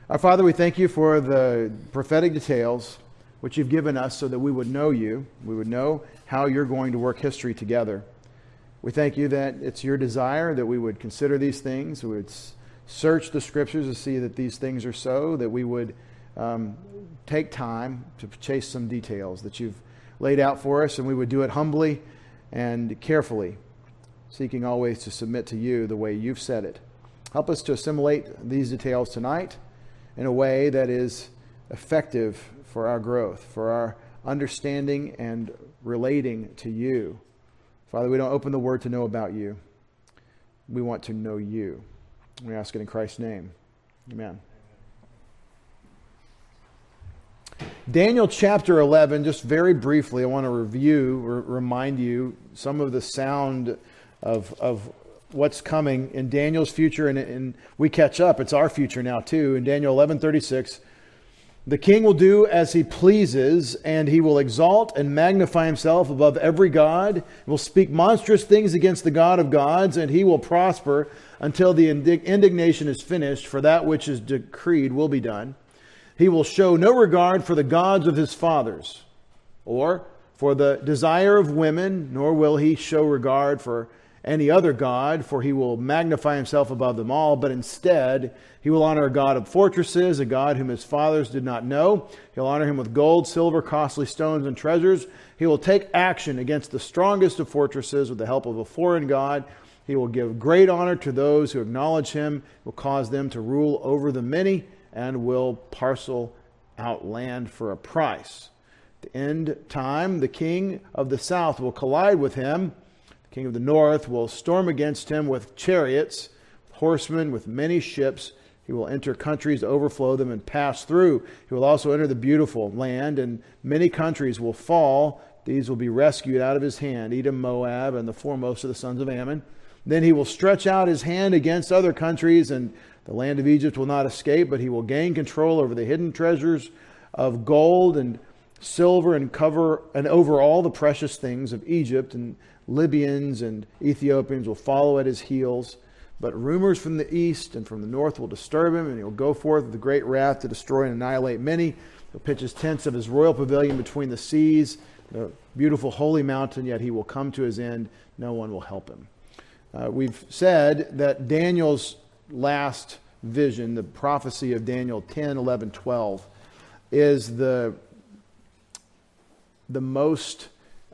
Our Father, we thank you for the prophetic details which you've given us so that we would know you, we would know how you're going to work history together. We thank you that it's your desire that we would consider these things, we would search the Scriptures to see that these things are so, that we would take time to chase some details that you've laid out for us, and we would do it humbly and carefully, seeking always to submit to you the way you've said it. Help us to assimilate these details tonight in a way that is effective for our growth, for our understanding and relating to you. Father, we don't open the Word to know about you. We want to know you. We ask it in Christ's name. Amen. Daniel chapter 11, just very briefly, I want to remind you some of the sound of what's coming in Daniel's future, and we catch up. It's our future now too. In Daniel 11:36, the king will do as he pleases, and he will exalt and magnify himself above every god, will speak monstrous things against the God of gods, and he will prosper until the indignation is finished, for that which is decreed will be done. He will show no regard for the gods of his fathers, or for the desire of women, nor will he show regard for any other god, for he will magnify himself above them all, but instead he will honor a God of fortresses, a God whom his fathers did not know. He'll honor him with gold, silver, costly stones, and treasures. He will take action against the strongest of fortresses with the help of a foreign god. He will give great honor to those who acknowledge him, will cause them to rule over the many, and will parcel out land for a price. At the end time, the king of the south will collide with him. The king of the north will storm against him with chariots, horsemen, with many ships. He will enter countries, overflow them, and pass through. He will also enter the beautiful land, and many countries will fall. These will be rescued out of his hand, Edom, Moab, and the foremost of the sons of Ammon. Then he will stretch out his hand against other countries, and the land of Egypt will not escape, but he will gain control over the hidden treasures of gold and silver, and over all the precious things of Egypt, and Libyans and Ethiopians will follow at his heels. But rumors from the east and from the north will disturb him, and he will go forth with a great wrath to destroy and annihilate many. He'll pitch his tents of his royal pavilion between the seas, the beautiful holy mountain, yet he will come to his end. No one will help him. We've said that Daniel's last vision, the prophecy of Daniel 10, 11, 12, is the most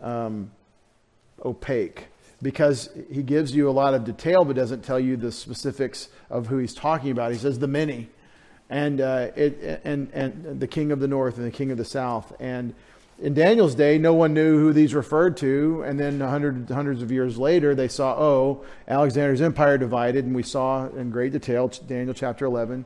opaque, because he gives you a lot of detail but doesn't tell you the specifics of who he's talking about. He says the many, and the king of the north and the king of the south. And in Daniel's day, no one knew who these referred to. And then hundreds of years later, they saw, Alexander's empire divided. And we saw in great detail, Daniel chapter 11,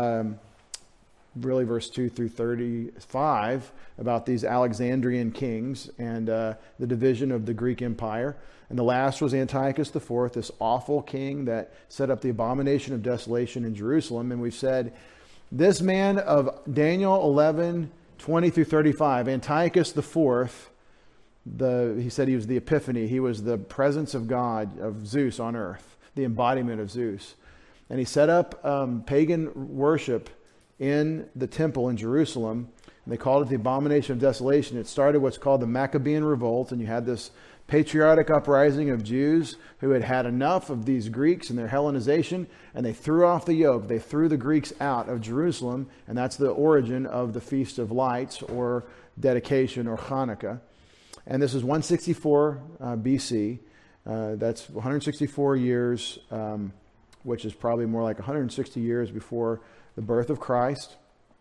really verse 2 through 35, about these Alexandrian kings and the division of the Greek Empire. And the last was Antiochus IV, this awful king that set up the abomination of desolation in Jerusalem. And we've said, this man of Daniel 11, 20 through 35, Antiochus IV, he said he was the epiphany. He was the presence of God, of Zeus on earth, the embodiment of Zeus. And he set up pagan worship in the temple in Jerusalem. And they called it the abomination of desolation. It started what's called the Maccabean Revolt, and you had this patriotic uprising of Jews who had had enough of these Greeks and their Hellenization, and they threw off the yoke. They threw the Greeks out of Jerusalem, and that's the origin of the Feast of Lights, or dedication, or Hanukkah. And this is 164 BC. That's 164 years, which is probably more like 160 years before the birth of Christ.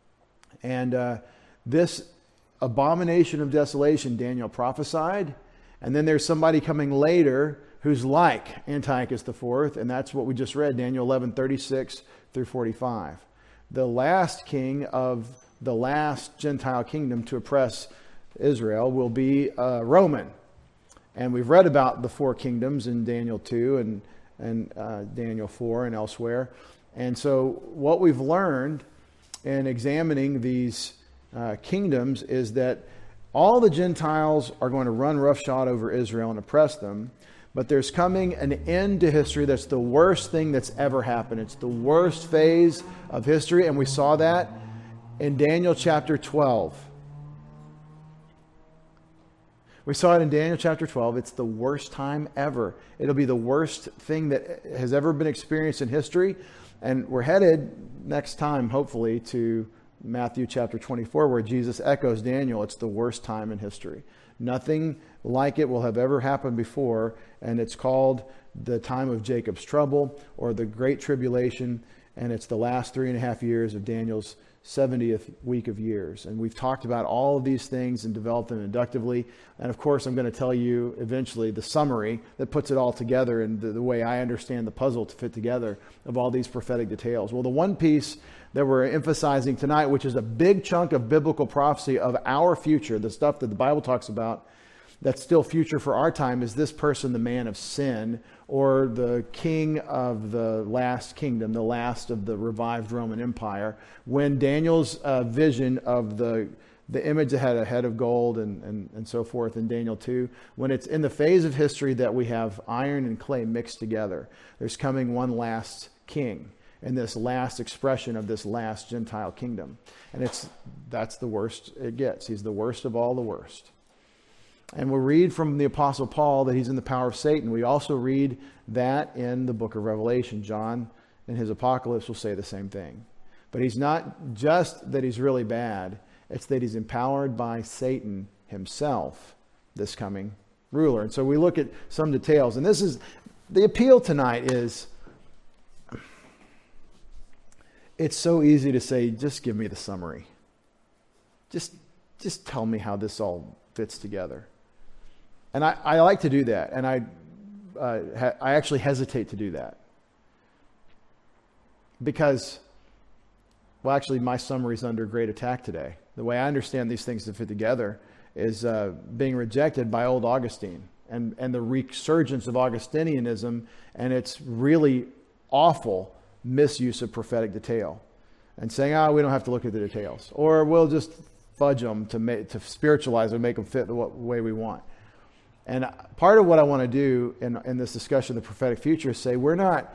And this abomination of desolation, Daniel prophesied. And then there's somebody coming later who's like Antiochus IV, and that's what we just read, Daniel 11, 36 through 45. The last king of the last Gentile kingdom to oppress Israel will be Roman. And we've read about the four kingdoms in Daniel 2 and Daniel 4 and elsewhere. And so what we've learned in examining these kingdoms is that all the Gentiles are going to run roughshod over Israel and oppress them. But there's coming an end to history that's the worst thing that's ever happened. It's the worst phase of history, and we saw that in Daniel chapter 12. We saw it in Daniel chapter 12. It's the worst time ever. It'll be the worst thing that has ever been experienced in history. And we're headed next time, hopefully, to Matthew chapter 24, where Jesus echoes Daniel. It's the worst time in history. Nothing like it will have ever happened before. And it's called the time of Jacob's trouble, or the Great Tribulation. And it's the last 3.5 years of Daniel's 70th week of years. And we've talked about all of these things and developed them inductively. And of course, I'm going to tell you eventually the summary that puts it all together and the way I understand the puzzle to fit together of all these prophetic details. Well, the one piece that we're emphasizing tonight, which is a big chunk of biblical prophecy of our future, the stuff that the Bible talks about that's still future for our time, is this person, the man of sin, or the king of the last kingdom, the last of the revived Roman Empire. When Daniel's vision of the image that had a head of gold and so forth in Daniel 2, when it's in the phase of history that we have iron and clay mixed together, there's coming one last king in this last expression of this last Gentile kingdom. And that's the worst it gets. He's the worst of all the worst. And we'll read from the Apostle Paul that he's in the power of Satan. We also read that in the book of Revelation. John in his Apocalypse will say the same thing. But he's not just that he's really bad. It's that he's empowered by Satan himself, this coming ruler. And so we look at some details. And this is, the appeal tonight is, it's so easy to say, just give me the summary. Just tell me how this all fits together. And I like to do that, and I actually hesitate to do that. Because, well, actually, my summary is under great attack today. The way I understand these things to fit together is being rejected by old Augustine and the resurgence of Augustinianism and its really awful misuse of prophetic detail. And saying, we don't have to look at the details. Or we'll just fudge them to spiritualize them, make them fit the way we want. And part of what I want to do in this discussion of the prophetic future is say we're not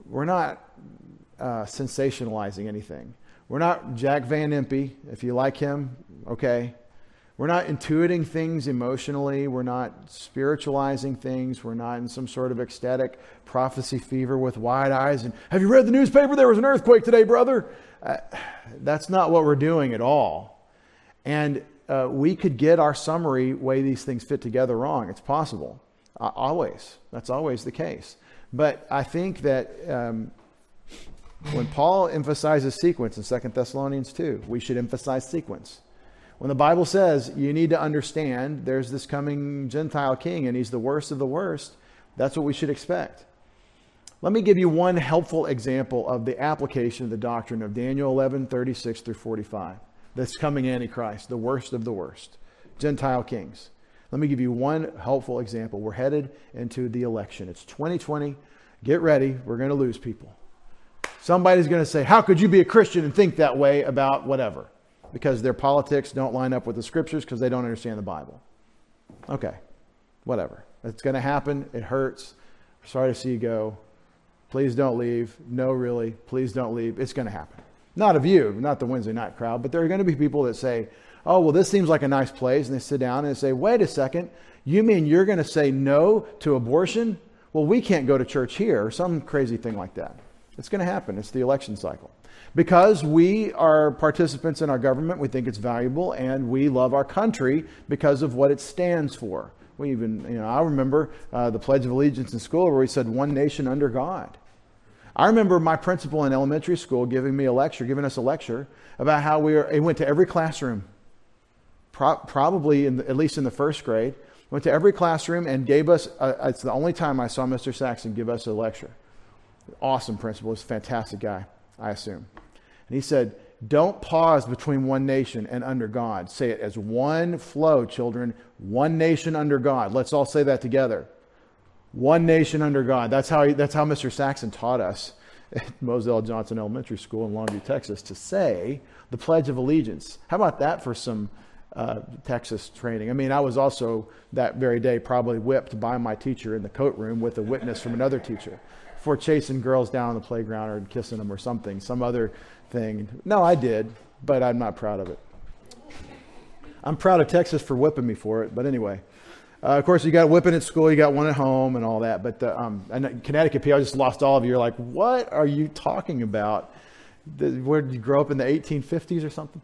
sensationalizing anything. We're not Jack Van Impe. If you like him, okay. We're not intuiting things emotionally. We're not spiritualizing things. We're not in some sort of ecstatic prophecy fever with wide eyes. And have you read the newspaper? There was an earthquake today, brother. That's not what we're doing at all. And we could get our summary way these things fit together wrong. It's possible. Always. That's always the case. But I think that when Paul emphasizes sequence in 2 Thessalonians 2, we should emphasize sequence. When the Bible says you need to understand there's this coming Gentile king and he's the worst of the worst, that's what we should expect. Let me give you one helpful example of the application of the doctrine of Daniel 11:36 through 45. This coming Antichrist, the worst of the worst, Gentile kings. Let me give you one helpful example. We're headed into the election. It's 2020. Get ready. We're going to lose people. Somebody's going to say, how could you be a Christian and think that way about whatever? Because their politics don't line up with the scriptures because they don't understand the Bible. Okay, whatever. It's going to happen. It hurts. Sorry to see you go. Please don't leave. No, really. Please don't leave. It's going to happen. Not of you, not the Wednesday night crowd, but there are going to be people that say, oh, well, this seems like a nice place. And they sit down and they say, wait a second. You mean you're going to say no to abortion? Well, we can't go to church here, or some crazy thing like that. It's going to happen. It's the election cycle. Because we are participants in our government, we think it's valuable, and we love our country because of what it stands for. We even, I remember the Pledge of Allegiance in school where we said one nation under God. I remember my principal in elementary school giving us a lecture about how he went to every classroom, probably at least in the first grade, went to every classroom and gave us, it's the only time I saw Mr. Saxon give us a lecture. Awesome principal, he's a fantastic guy, I assume. And he said, don't pause between one nation and under God. Say it as one flow, children, one nation under God. Let's all say that together. One nation under God. That's how Mr. Saxon taught us at Moselle Johnson Elementary School in Longview, Texas, to say the Pledge of Allegiance. How about that for some Texas training. I mean, I was also that very day probably whipped by my teacher in the coat room with a witness from another teacher for chasing girls down on the playground or kissing them or something, some other thing. No, I did, but I'm not proud of it. I'm proud of Texas for whipping me for it, but anyway. Of course, you got whipping at school, you got one at home and all that, but and Connecticut people, I just lost all of you. You're like, what are you talking about? Where did you grow up in the 1850s or something?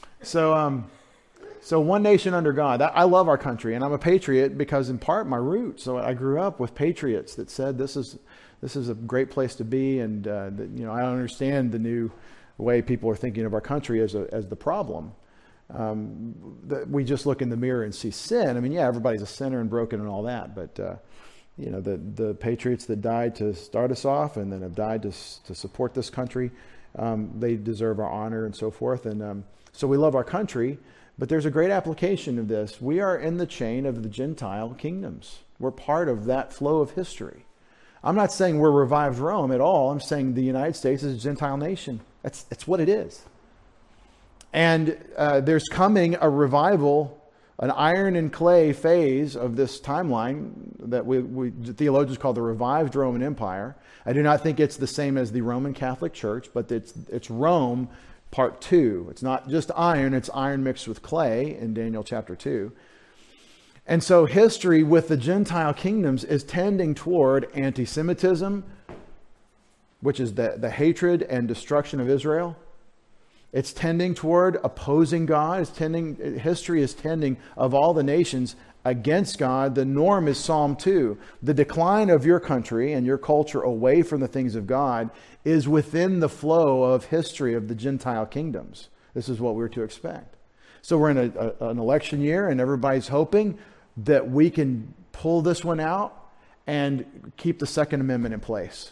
So one nation under God. I love our country, and I'm a patriot because in part my roots. So I grew up with patriots that said this is a great place to be, and I understand the new way people are thinking of our country as the problem. We just look in the mirror and see sin. I mean, yeah, everybody's a sinner and broken and all that, but the patriots that died to start us off and then have died to support this country, they deserve our honor and so forth. And so we love our country, but there's a great application of this. We are in the chain of the Gentile kingdoms. We're part of that flow of history. I'm not saying we're revived Rome at all. I'm saying the United States is a Gentile nation. That's what it is. And there's coming a revival, an iron and clay phase of this timeline that we theologians call the revived Roman Empire. I do not think it's the same as the Roman Catholic Church, but it's Rome part 2. It's not just iron, it's iron mixed with clay in Daniel chapter 2. And so history with the Gentile kingdoms is tending toward anti-Semitism, which is the hatred and destruction of Israel. It's tending toward opposing God. History is tending of all the nations against God. The norm is Psalm 2. The decline of your country and your culture away from the things of God is within the flow of history of the Gentile kingdoms. This is what we're to expect. So we're in an election year, and everybody's hoping that we can pull this one out and keep the Second Amendment in place.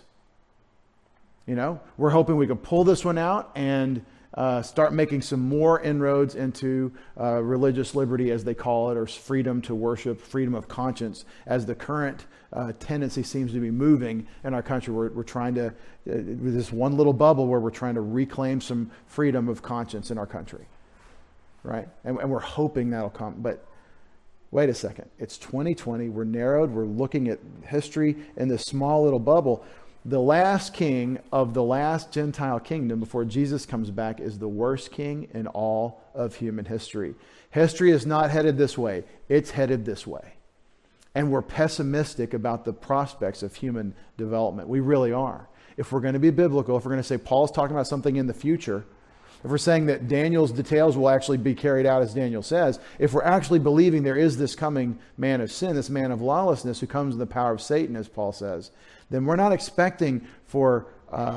We're hoping we can pull this one out and start making some more inroads into religious liberty, as they call it, or freedom to worship, freedom of conscience, as the current tendency seems to be moving in our country. We're trying to, with this one little bubble where we're trying to reclaim some freedom of conscience in our country, right? And we're hoping that'll come. But wait a second, it's 2020, we're narrowed, we're looking at history in this small little bubble. The last king of the last Gentile kingdom before Jesus comes back is the worst king in all of human history. History is not headed this way. It's headed this way. And we're pessimistic about the prospects of human development. We really are. If we're going to be biblical, if we're going to say Paul's talking about something in the future, if we're saying that Daniel's details will actually be carried out as Daniel says, if we're actually believing there is this coming man of sin, this man of lawlessness who comes in the power of Satan, as Paul says, then we're not expecting for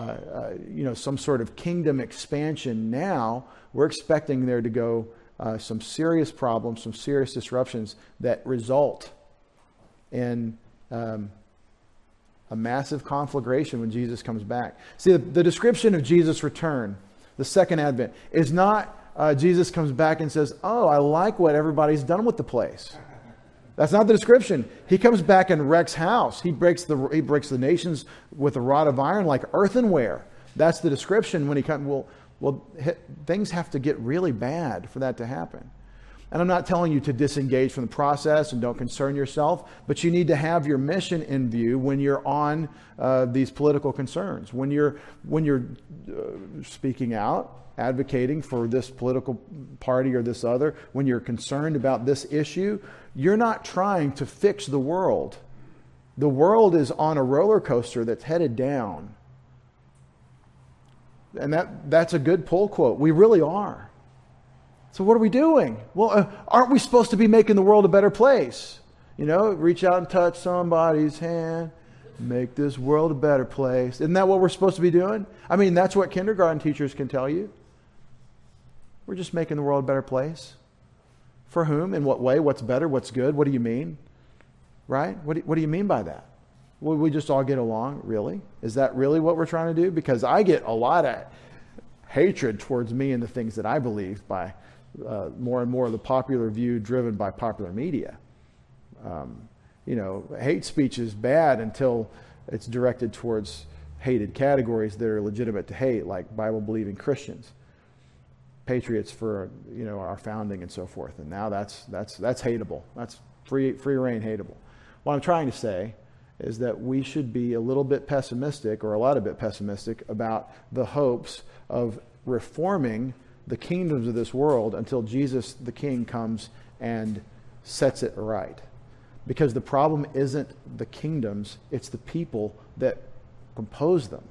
some sort of kingdom expansion now. We're expecting there to go some serious problems, some serious disruptions that result in a massive conflagration when Jesus comes back. See, the description of Jesus' return, the second advent, is not Jesus comes back and says, oh, I like what everybody's done with the place. That's not the description. He comes back and wrecks house. He breaks the nations with a rod of iron like earthenware. That's the description when he comes. Well, things have to get really bad for that to happen. And I'm not telling you to disengage from the process and don't concern yourself, but you need to have your mission in view when you're on these political concerns. When you're speaking out, advocating for this political party or this other, when you're concerned about this issue, you're not trying to fix the world. The world is on a roller coaster that's headed down. And that's a good pull quote. We really are. So what are we doing? Well, aren't we supposed to be making the world a better place? Reach out and touch somebody's hand. Make this world a better place. Isn't that what we're supposed to be doing? I mean, that's what kindergarten teachers can tell you. We're just making the world a better place. For whom? In what way? What's better? What's good? What do you mean? Right? What do you mean by that? Will we just all get along? Really? Is that really what we're trying to do? Because I get a lot of hatred towards me and the things that I believe by more and more of the popular view driven by popular media. Hate speech is bad until it's directed towards hated categories that are legitimate to hate, like Bible-believing Christians. patriots for our founding and so forth. And now that's hateable. That's free reign hateable. What I'm trying to say is that we should be a little bit pessimistic, or a lot of bit pessimistic, about the hopes of reforming the kingdoms of this world until Jesus the King comes and sets it right. Because the problem isn't the kingdoms, it's the people that compose them.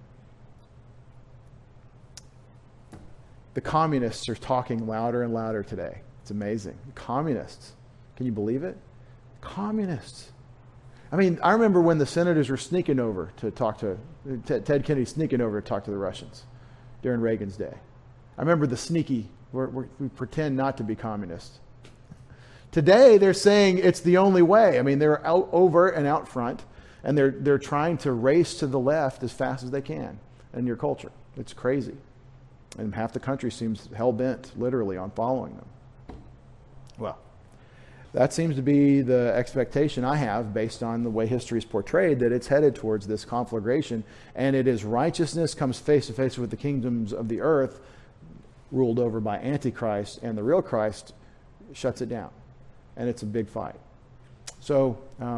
The communists are talking louder and louder today. It's amazing. Communists. Can you believe it? Communists. I mean, I remember when the senators were sneaking over to talk to, Ted Kennedy sneaking over to talk to the Russians during Reagan's day. I remember the sneaky, we pretend not to be communists. Today, they're saying it's the only way. I mean, they're out over and out front, and they're trying to race to the left as fast as they can in your culture. It's crazy. And half the country seems hell-bent, literally, on following them. Well, that seems to be the expectation I have based on the way history is portrayed, that it's headed towards this conflagration, and it is righteousness comes face to face with the kingdoms of the earth, ruled over by Antichrist, and the real Christ shuts it down. And it's a big fight. So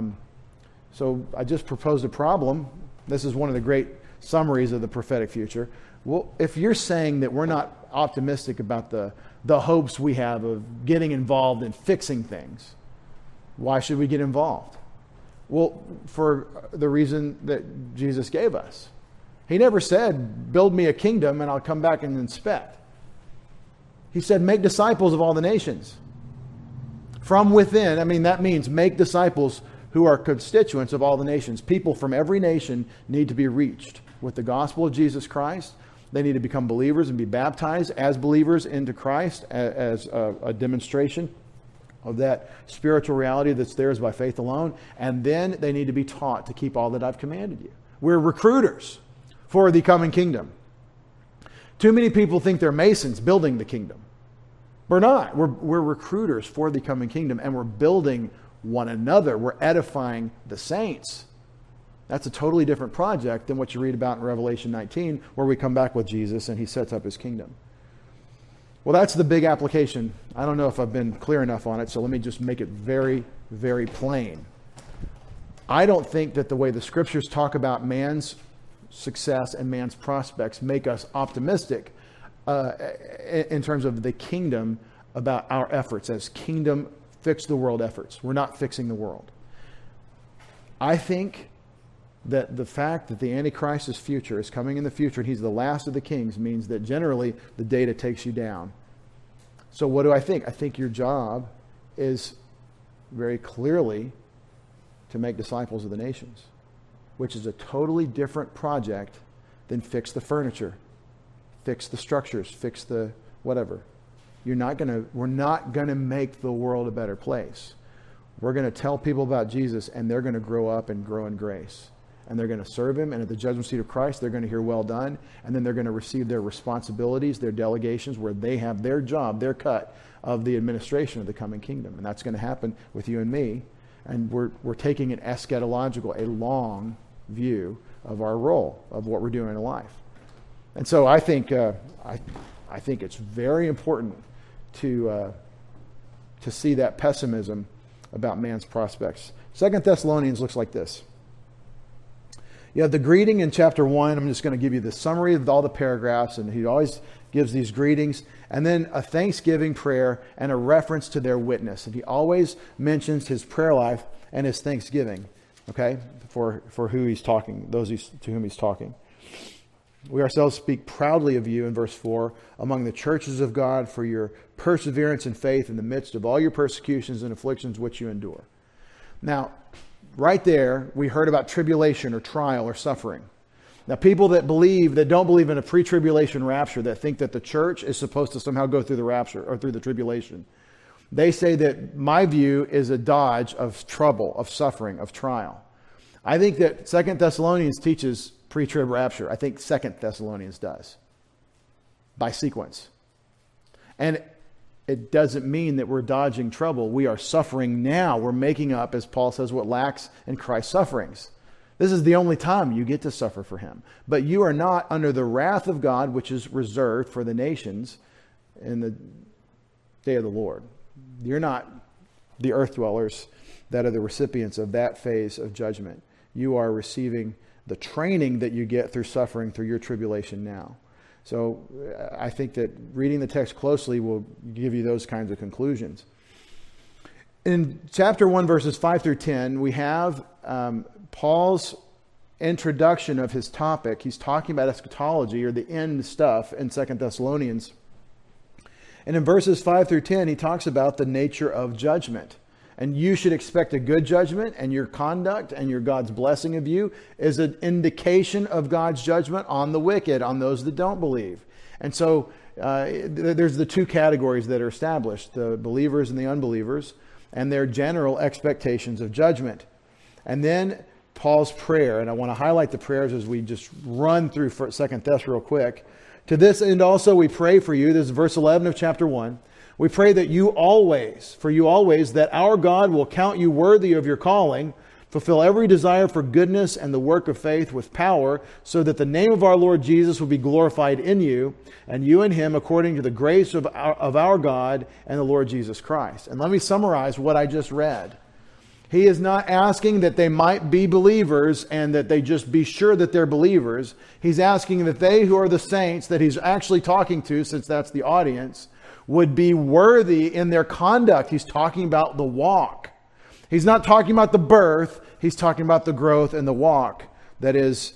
I just proposed a problem. This is one of the great summaries of the prophetic future. Well, if you're saying that we're not optimistic about the hopes we have of getting involved in fixing things, why should we get involved? Well, for the reason that Jesus gave us. He never said, build me a kingdom and I'll come back and inspect. He said, make disciples of all the nations. From within, I mean, that means make disciples who are constituents of all the nations. People from every nation need to be reached with the gospel of Jesus Christ. They need to become believers and be baptized as believers into Christ as a demonstration of that spiritual reality that's theirs by faith alone. And then they need to be taught to keep all that I've commanded you. We're recruiters for the coming kingdom. Too many people think they're masons building the kingdom. We're not. We're recruiters for the coming kingdom, and we're building one another. We're edifying the saints. That's a totally different project than what you read about in Revelation 19, where we come back with Jesus and he sets up his kingdom. Well, that's the big application. I don't know if I've been clear enough on it, so let me just make it very, very plain. I don't think that the way the scriptures talk about man's success and man's prospects make us optimistic in terms of the kingdom, about our efforts as kingdom fix the world efforts. We're not fixing the world. I think that the fact that the Antichrist's future is coming in the future and he's the last of the kings means that generally the data takes you down. So what do I think? I think your job is very clearly to make disciples of the nations, which is a totally different project than fix the furniture, fix the structures, fix the whatever. We're not going to make the world a better place. We're going to tell people about Jesus, and they're going to grow up and grow in grace. And they're going to serve him, and at the judgment seat of Christ, they're going to hear well done, and then they're going to receive their responsibilities, their delegations, where they have their job, their cut of the administration of the coming kingdom. And that's going to happen with you and me. And we're taking an eschatological, a long view of our role, of what we're doing in life. And so I think it's very important to see that pessimism about man's prospects. 2 Thessalonians looks like this. You have the greeting in chapter 1. I'm just going to give you the summary of all the paragraphs, and he always gives these greetings, and then a thanksgiving prayer and a reference to their witness. And he always mentions his prayer life and his thanksgiving, okay, for who he's talking, those to whom he's talking. We ourselves speak proudly of you, in verse 4, among the churches of God for your perseverance and faith in the midst of all your persecutions and afflictions which you endure. Now, right there, we heard about tribulation or trial or suffering. Now, people that don't believe in a pre-tribulation rapture, that think that the church is supposed to somehow go through the rapture or through the tribulation, they say that my view is a dodge of trouble, of suffering, of trial. I think that 2 Thessalonians teaches pre-trib rapture. I think 2 Thessalonians does, by sequence. And it doesn't mean that we're dodging trouble. We are suffering now. We're making up, as Paul says, what lacks in Christ's sufferings. This is the only time you get to suffer for him. But you are not under the wrath of God, which is reserved for the nations in the day of the Lord. You're not the earth dwellers that are the recipients of that phase of judgment. You are receiving the training that you get through suffering through your tribulation now. So I think that reading the text closely will give you those kinds of conclusions. In chapter 1, verses 5 through 10, we have Paul's introduction of his topic. He's talking about eschatology, or the end stuff, in 2 Thessalonians. And in verses 5 through 10, he talks about the nature of judgment. And you should expect a good judgment, and your conduct and your God's blessing of you is an indication of God's judgment on the wicked, on those that don't believe. And so there's the two categories that are established, the believers and the unbelievers, and their general expectations of judgment. And then Paul's prayer, and I want to highlight the prayers as we just run through 2 Thess real quick. To this end also we pray for you, this is verse 11 of chapter 1, we pray that you always, that our God will count you worthy of your calling, fulfill every desire for goodness and the work of faith with power, so that the name of our Lord Jesus will be glorified in you, and you in him, according to the grace of our God and the Lord Jesus Christ. And let me summarize what I just read. He is not asking that they might be believers and that they just be sure that they're believers. He's asking that they who are the saints that he's actually talking to, since that's the audience, would be worthy in their conduct. He's talking about the walk. He's not talking about the birth. He's talking about the growth and the walk that is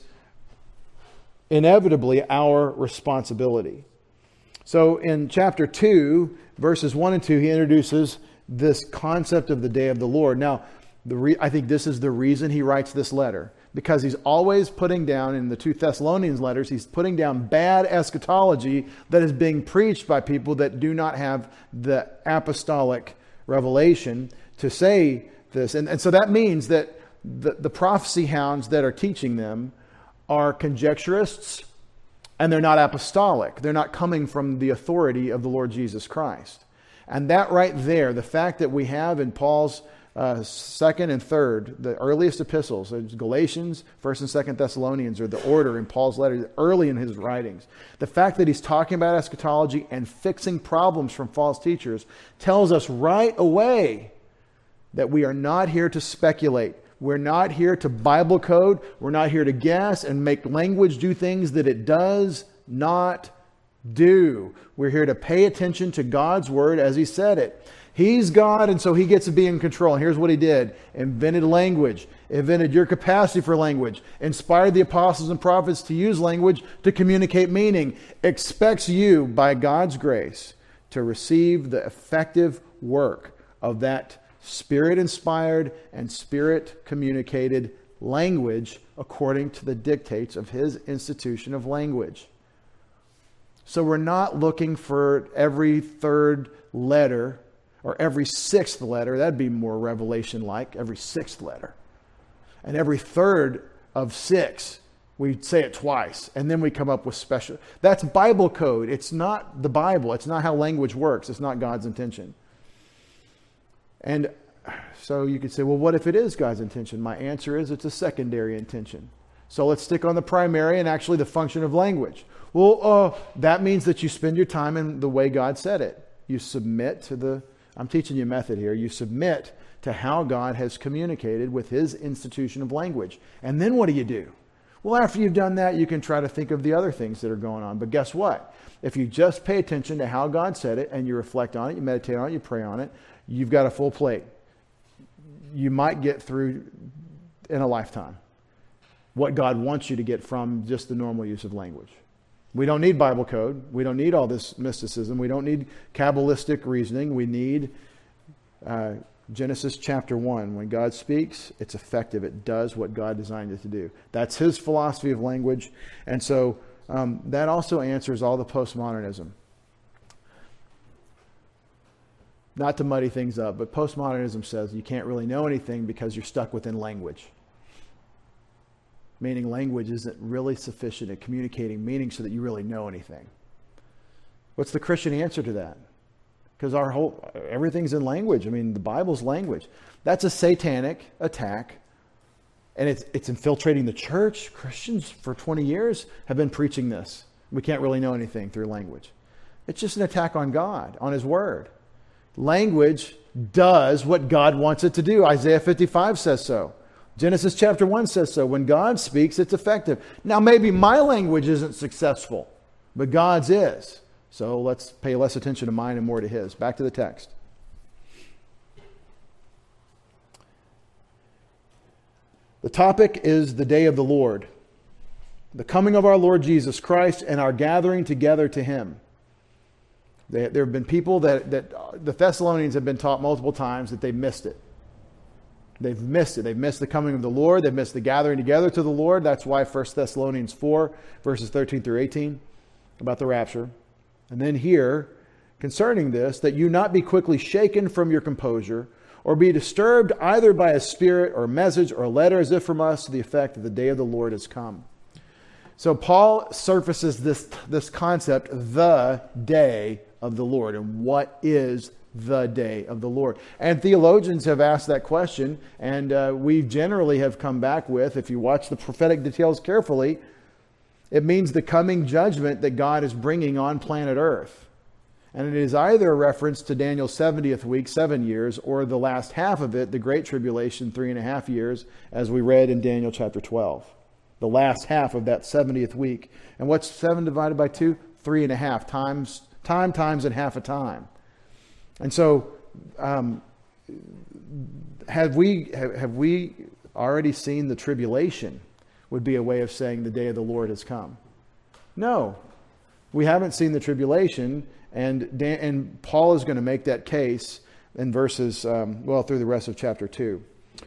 inevitably our responsibility. So in chapter 2, verses 1 and 2, he introduces this concept of the day of the Lord. Now, I think this is the reason he writes this letter, because he's always putting down, in the 2 Thessalonians letters, he's putting down bad eschatology that is being preached by people that do not have the apostolic revelation to say this. And so that means that the prophecy hounds that are teaching them are conjecturists, and they're not apostolic. They're not coming from the authority of the Lord Jesus Christ. And that right there, the fact that we have in Paul's second and third, the earliest epistles, Galatians, 1st and 2nd Thessalonians, are the order in Paul's letter early in his writings. The fact that he's talking about eschatology and fixing problems from false teachers tells us right away that we are not here to speculate. We're not here to Bible code. We're not here to guess and make language do things that it does not do. We're here to pay attention to God's word as he said it. He's God, and so he gets to be in control. And here's what he did. Invented language. Invented your capacity for language. Inspired the apostles and prophets to use language to communicate meaning. Expects you, by God's grace, to receive the effective work of that Spirit-inspired and Spirit-communicated language according to the dictates of his institution of language. So we're not looking for every third letter or every sixth letter. That'd be more Revelation-like, every sixth letter. And every third of 6, we say it twice, and then we come up with special. That's Bible code. It's not the Bible. It's not how language works. It's not God's intention. And so you could say, well, what if it is God's intention? My answer is it's a secondary intention. So let's stick on the primary and actually the function of language. Well, that means that you spend your time in the way God said it. You submit to the, I'm teaching you a method here. You submit to how God has communicated with his institution of language. And then what do? Well, after you've done that, you can try to think of the other things that are going on. But guess what? If you just pay attention to how God said it and you reflect on it, you meditate on it, you pray on it, you've got a full plate. You might get through in a lifetime what God wants you to get from just the normal use of language. We don't need Bible code. We don't need all this mysticism. We don't need Kabbalistic reasoning. We need Genesis chapter 1. When God speaks, it's effective. It does what God designed it to do. That's his philosophy of language. And so that also answers all the postmodernism. Not to muddy things up, but postmodernism says you can't really know anything because you're stuck within language. Meaning language isn't really sufficient at communicating meaning so that you really know anything. What's the Christian answer to that? Because everything's in language. I mean, the Bible's language. That's a satanic attack. And it's infiltrating the church. Christians for 20 years have been preaching this. We can't really know anything through language. It's just an attack on God, on his word. Language does what God wants it to do. Isaiah 55 says so. Genesis chapter 1 says so. When God speaks, it's effective. Now, maybe my language isn't successful, but God's is. So let's pay less attention to mine and more to his. Back to the text. The topic is the day of the Lord, the coming of our Lord Jesus Christ and our gathering together to him. There have been people that the Thessalonians have been taught multiple times that they've missed it. They've missed it. They've missed the coming of the Lord. They've missed the gathering together to the Lord. That's why 1 Thessalonians 4, verses 13 through 18, about the rapture. And then here, concerning this, that you not be quickly shaken from your composure, or be disturbed either by a spirit or a message or a letter as if from us, to the effect that the day of the Lord has come. So Paul surfaces this concept, the day of the Lord. And what is the day of the Lord? And theologians have asked that question, and we generally have come back with, if you watch the prophetic details carefully, it means the coming judgment that God is bringing on planet Earth. And it is either a reference to Daniel's 70th week, 7 years, or the last half of it, the Great Tribulation, 3.5 years, as we read in Daniel chapter 12. The last half of that 70th week. And what's 7 divided by 2? 3.5 times, times and half a time. And so, have we already seen the tribulation? Would be a way of saying the day of the Lord has come. No, we haven't seen the tribulation, and Paul is going to make that case in verses, through the rest of chapter 2.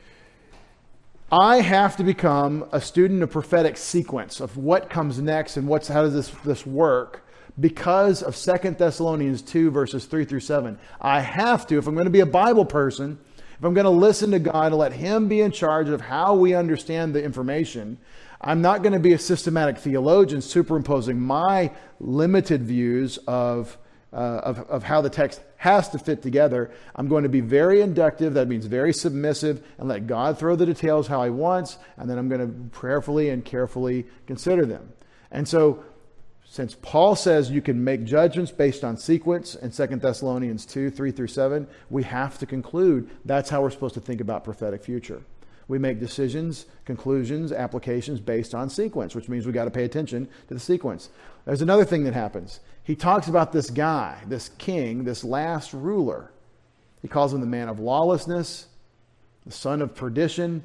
I have to become a student of prophetic sequence of what comes next and how does this work, because of 2 Thessalonians 2 verses 3 through 7. I have to, if I'm going to be a Bible person, if I'm going to listen to God and let him be in charge of how we understand the information, I'm not going to be a systematic theologian superimposing my limited views of how the text has to fit together. I'm going to be very inductive. That means very submissive, and let God throw the details how he wants. And then I'm going to prayerfully and carefully consider them. And so, since Paul says you can make judgments based on sequence in 2 Thessalonians 2, 3 through 7, we have to conclude that's how we're supposed to think about prophetic future. We make decisions, conclusions, applications based on sequence, which means we got to pay attention to the sequence. There's another thing that happens. He talks about this guy, this king, this last ruler. He calls him the man of lawlessness, the son of perdition.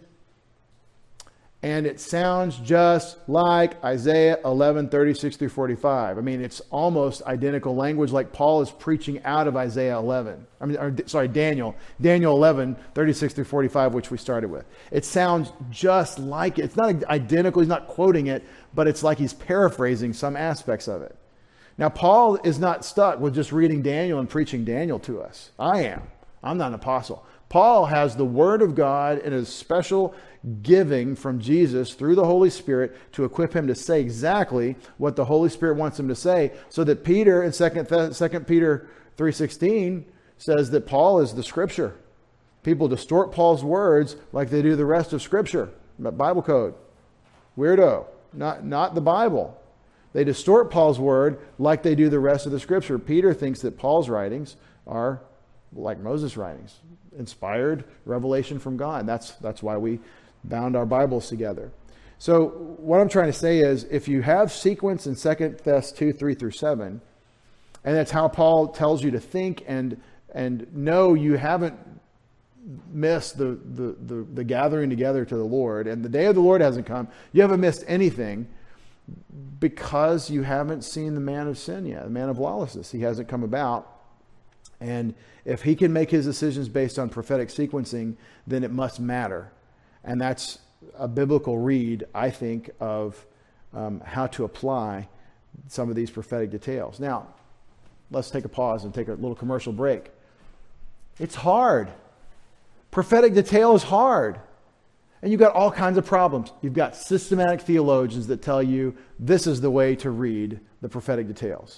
And it sounds just like Isaiah 11, 36 through 45. I mean, it's almost identical language, like Paul is preaching out of Isaiah 11. Daniel 11, 36 through 45, which we started with. It sounds just like it. It's not identical. He's not quoting it, but it's like he's paraphrasing some aspects of it. Now, Paul is not stuck with just reading Daniel and preaching Daniel to us. I am. I'm not an apostle. Paul has the Word of God and a special giving from Jesus through the Holy Spirit to equip him to say exactly what the Holy Spirit wants him to say, so that Peter in 2 Peter 3:16 says that Paul is the Scripture. People distort Paul's words like they do the rest of Scripture. Bible code. Weirdo. Not the Bible. They distort Paul's word like they do the rest of the Scripture. Peter thinks that Paul's writings are like Moses' writings, inspired revelation from God. That's why we bound our Bibles together. So what I'm trying to say is, if you have sequence in 2 Thess 2, 3 through 7, and that's how Paul tells you to think and know you haven't missed the gathering together to the Lord, and the day of the Lord hasn't come, you haven't missed anything, because you haven't seen the man of sin yet, the man of lawlessness. He hasn't come about. And if he can make his decisions based on prophetic sequencing, then it must matter. And that's a biblical read, I think, of how to apply some of these prophetic details. Now, let's take a pause and take a little commercial break. It's hard. Prophetic detail is hard. And you've got all kinds of problems. You've got systematic theologians that tell you this is the way to read the prophetic details.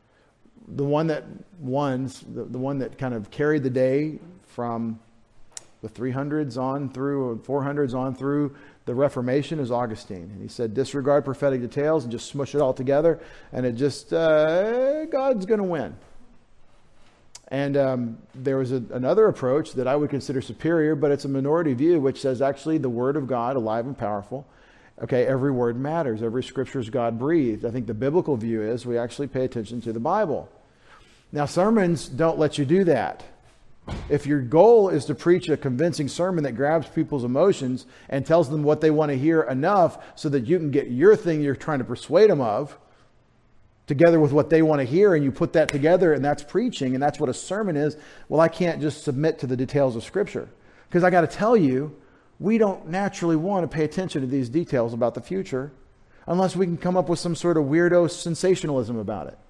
The one that kind of carried the day from the 300s on through, 400s on through the Reformation, is Augustine. And he said, disregard prophetic details and just smush it all together, and it just, God's going to win. And there was another approach that I would consider superior, but it's a minority view, which says actually the Word of God, alive and powerful. Okay, every word matters. Every scripture is God breathed. I think the biblical view is we actually pay attention to the Bible. Now, sermons don't let you do that. If your goal is to preach a convincing sermon that grabs people's emotions and tells them what they want to hear enough so that you can get your thing you're trying to persuade them of together with what they want to hear, and you put that together, and that's preaching, and that's what a sermon is, well, I can't just submit to the details of Scripture. Because I got to tell you, we don't naturally want to pay attention to these details about the future unless we can come up with some sort of weirdo sensationalism about it.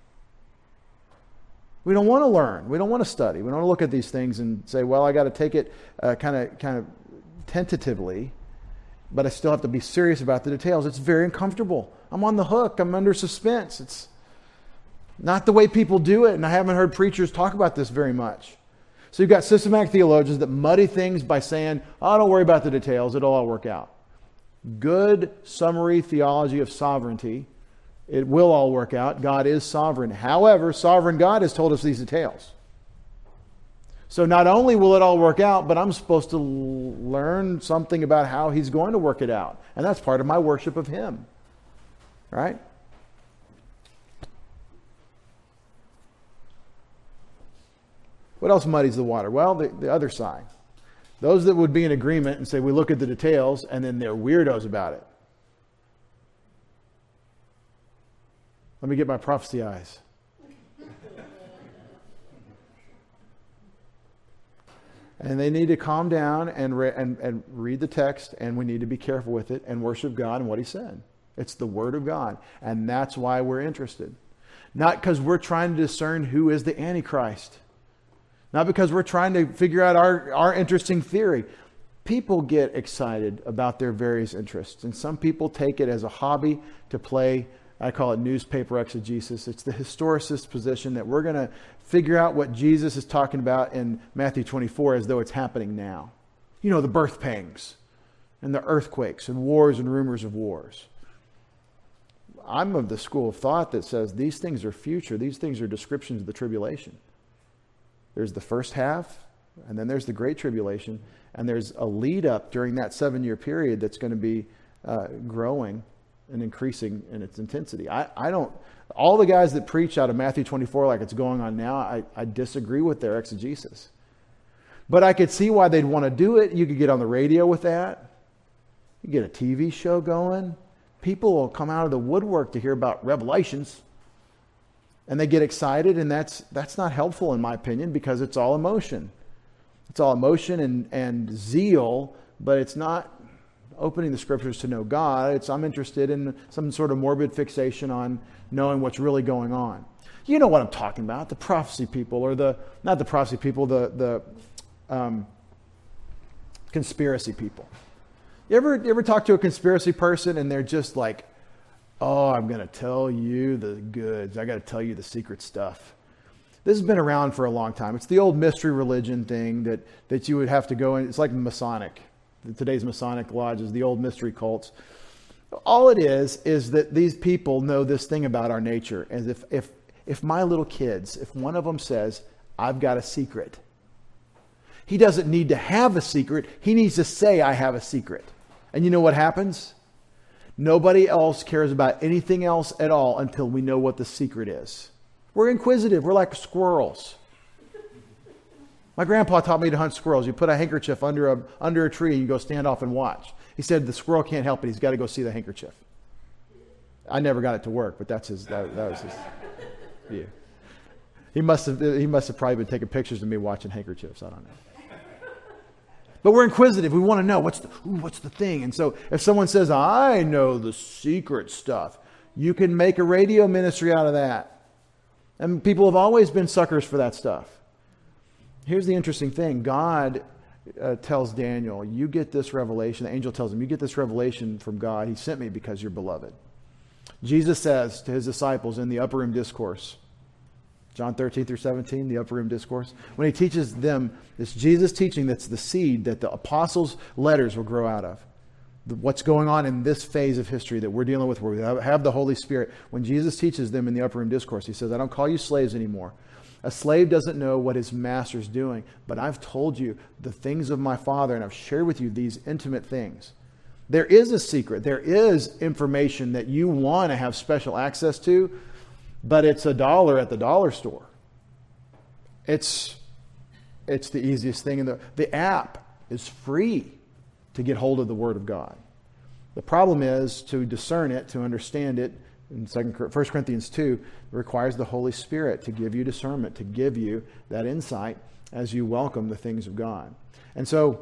We don't want to learn. We don't want to study. We don't want to look at these things and say, well, I got to take it kind of tentatively, but I still have to be serious about the details. It's very uncomfortable. I'm on the hook. I'm under suspense. It's not the way people do it, and I haven't heard preachers talk about this very much. So you've got systematic theologians that muddy things by saying, oh, don't worry about the details. It'll all work out. Good summary theology of sovereignty. It will all work out. God is sovereign. However, sovereign God has told us these details. So not only will it all work out, but I'm supposed to learn something about how He's going to work it out. And that's part of my worship of Him. Right? What else muddies the water? Well, the other side. Those that would be in agreement and say, we look at the details, and then they're weirdos about it. Let me get my prophecy eyes. And they need to calm down and read the text, and we need to be careful with it and worship God and what He said. It's the Word of God, and that's why we're interested. Not because we're trying to discern who is the Antichrist. Not because we're trying to figure out our interesting theory. People get excited about their various interests, and some people take it as a hobby to play. I call it newspaper exegesis. It's the historicist position that we're going to figure out what Jesus is talking about in Matthew 24 as though it's happening now. You know, the birth pangs and the earthquakes and wars and rumors of wars. I'm of the school of thought that says these things are future. These things are descriptions of the tribulation. There's the first half, and then there's the Great Tribulation, and there's a lead up during that 7-year period that's going to be growing and increasing in its intensity. I don't, all the guys that preach out of Matthew 24 like it's going on now, I disagree with their exegesis. But I could see why they'd want to do it. You could get on the radio with that. You get a TV show going. People will come out of the woodwork to hear about revelations. And they get excited, and that's not helpful in my opinion, because it's all emotion. It's all emotion and zeal, but it's not opening the Scriptures to know God. I'm interested in some sort of morbid fixation on knowing what's really going on. You know what I'm talking about, the prophecy people, or not the prophecy people, the conspiracy people. You ever talk to a conspiracy person and they're just like, oh, I'm going to tell you the goods. I got to tell you the secret stuff. This has been around for a long time. It's the old mystery religion thing that you would have to go in. It's like Masonic. Today's Masonic lodges, the old mystery cults. All it is that these people know this thing about our nature. As if my little kids, if one of them says, I've got a secret, he doesn't need to have a secret. He needs to say, I have a secret. And you know what happens? Nobody else cares about anything else at all until we know what the secret is. We're inquisitive. We're like squirrels. My grandpa taught me to hunt squirrels. You put a handkerchief under a tree and you go stand off and watch. He said the squirrel can't help it. He's got to go see the handkerchief. I never got it to work, but that was his view. He must have probably been taking pictures of me watching handkerchiefs. I don't know. But we're inquisitive. We want to know what's the thing. And so if someone says, I know the secret stuff, you can make a radio ministry out of that. And people have always been suckers for that stuff. Here's the interesting thing. God tells Daniel, you get this revelation. The angel tells him, you get this revelation from God. He sent me because you're beloved. Jesus says to his disciples in the upper room discourse, John 13 through 17, the upper room discourse. When he teaches them, it's Jesus teaching that's the seed that the apostles' letters will grow out of. What's going on in this phase of history that we're dealing with, where we have the Holy Spirit. When Jesus teaches them in the upper room discourse, he says, I don't call you slaves anymore. A slave doesn't know what his master's doing, but I've told you the things of my Father, and I've shared with you these intimate things. There is a secret. There is information that you want to have special access to, but it's $1 at the dollar store. It's the easiest thing. The app is free to get hold of the Word of God. The problem is to discern it, to understand it. In 1 Corinthians 2, it requires the Holy Spirit to give you discernment, to give you that insight as you welcome the things of God. And so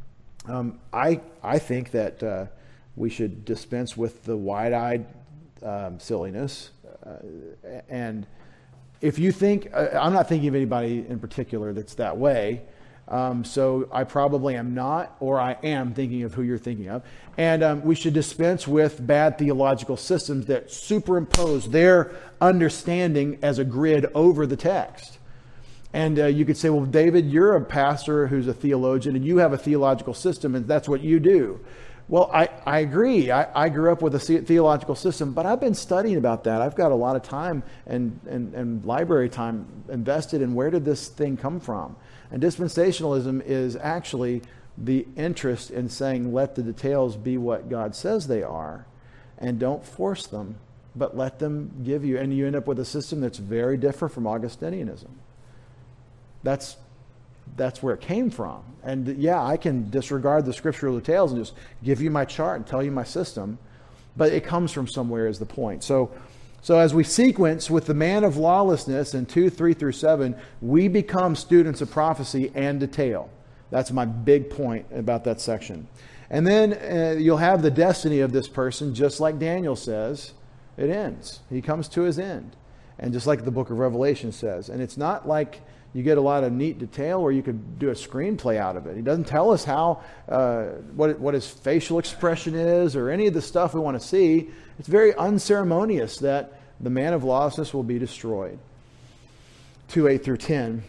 I think that we should dispense with the wide-eyed silliness. And if you think, I'm not thinking of anybody in particular that's that way, so I probably am not, or I am thinking of who you're thinking of. And we should dispense with bad theological systems that superimpose their understanding as a grid over the text. And you could say, well, David, you're a pastor who's a theologian, and you have a theological system, and that's what you do. Well, I agree. I grew up with a theological system, but I've been studying about that. I've got a lot of time and library time invested in where did this thing come from. And dispensationalism is actually the interest in saying, let the details be what God says they are, and don't force them, but let them give you. And you end up with a system that's very different from Augustinianism. That's where it came from. And yeah, I can disregard the scriptural details and just give you my chart and tell you my system, but it comes from somewhere is the point. So as we sequence with the man of lawlessness in 2, 3 through 7, we become students of prophecy and detail. That's my big point about that section. And then you'll have the destiny of this person, just like Daniel says, it ends. He comes to his end. And just like the book of Revelation says. And it's not like you get a lot of neat detail where you could do a screenplay out of it. He doesn't tell us how, what his facial expression is or any of the stuff we want to see. It's very unceremonious that the man of lawlessness will be destroyed. 2, 8 through 10.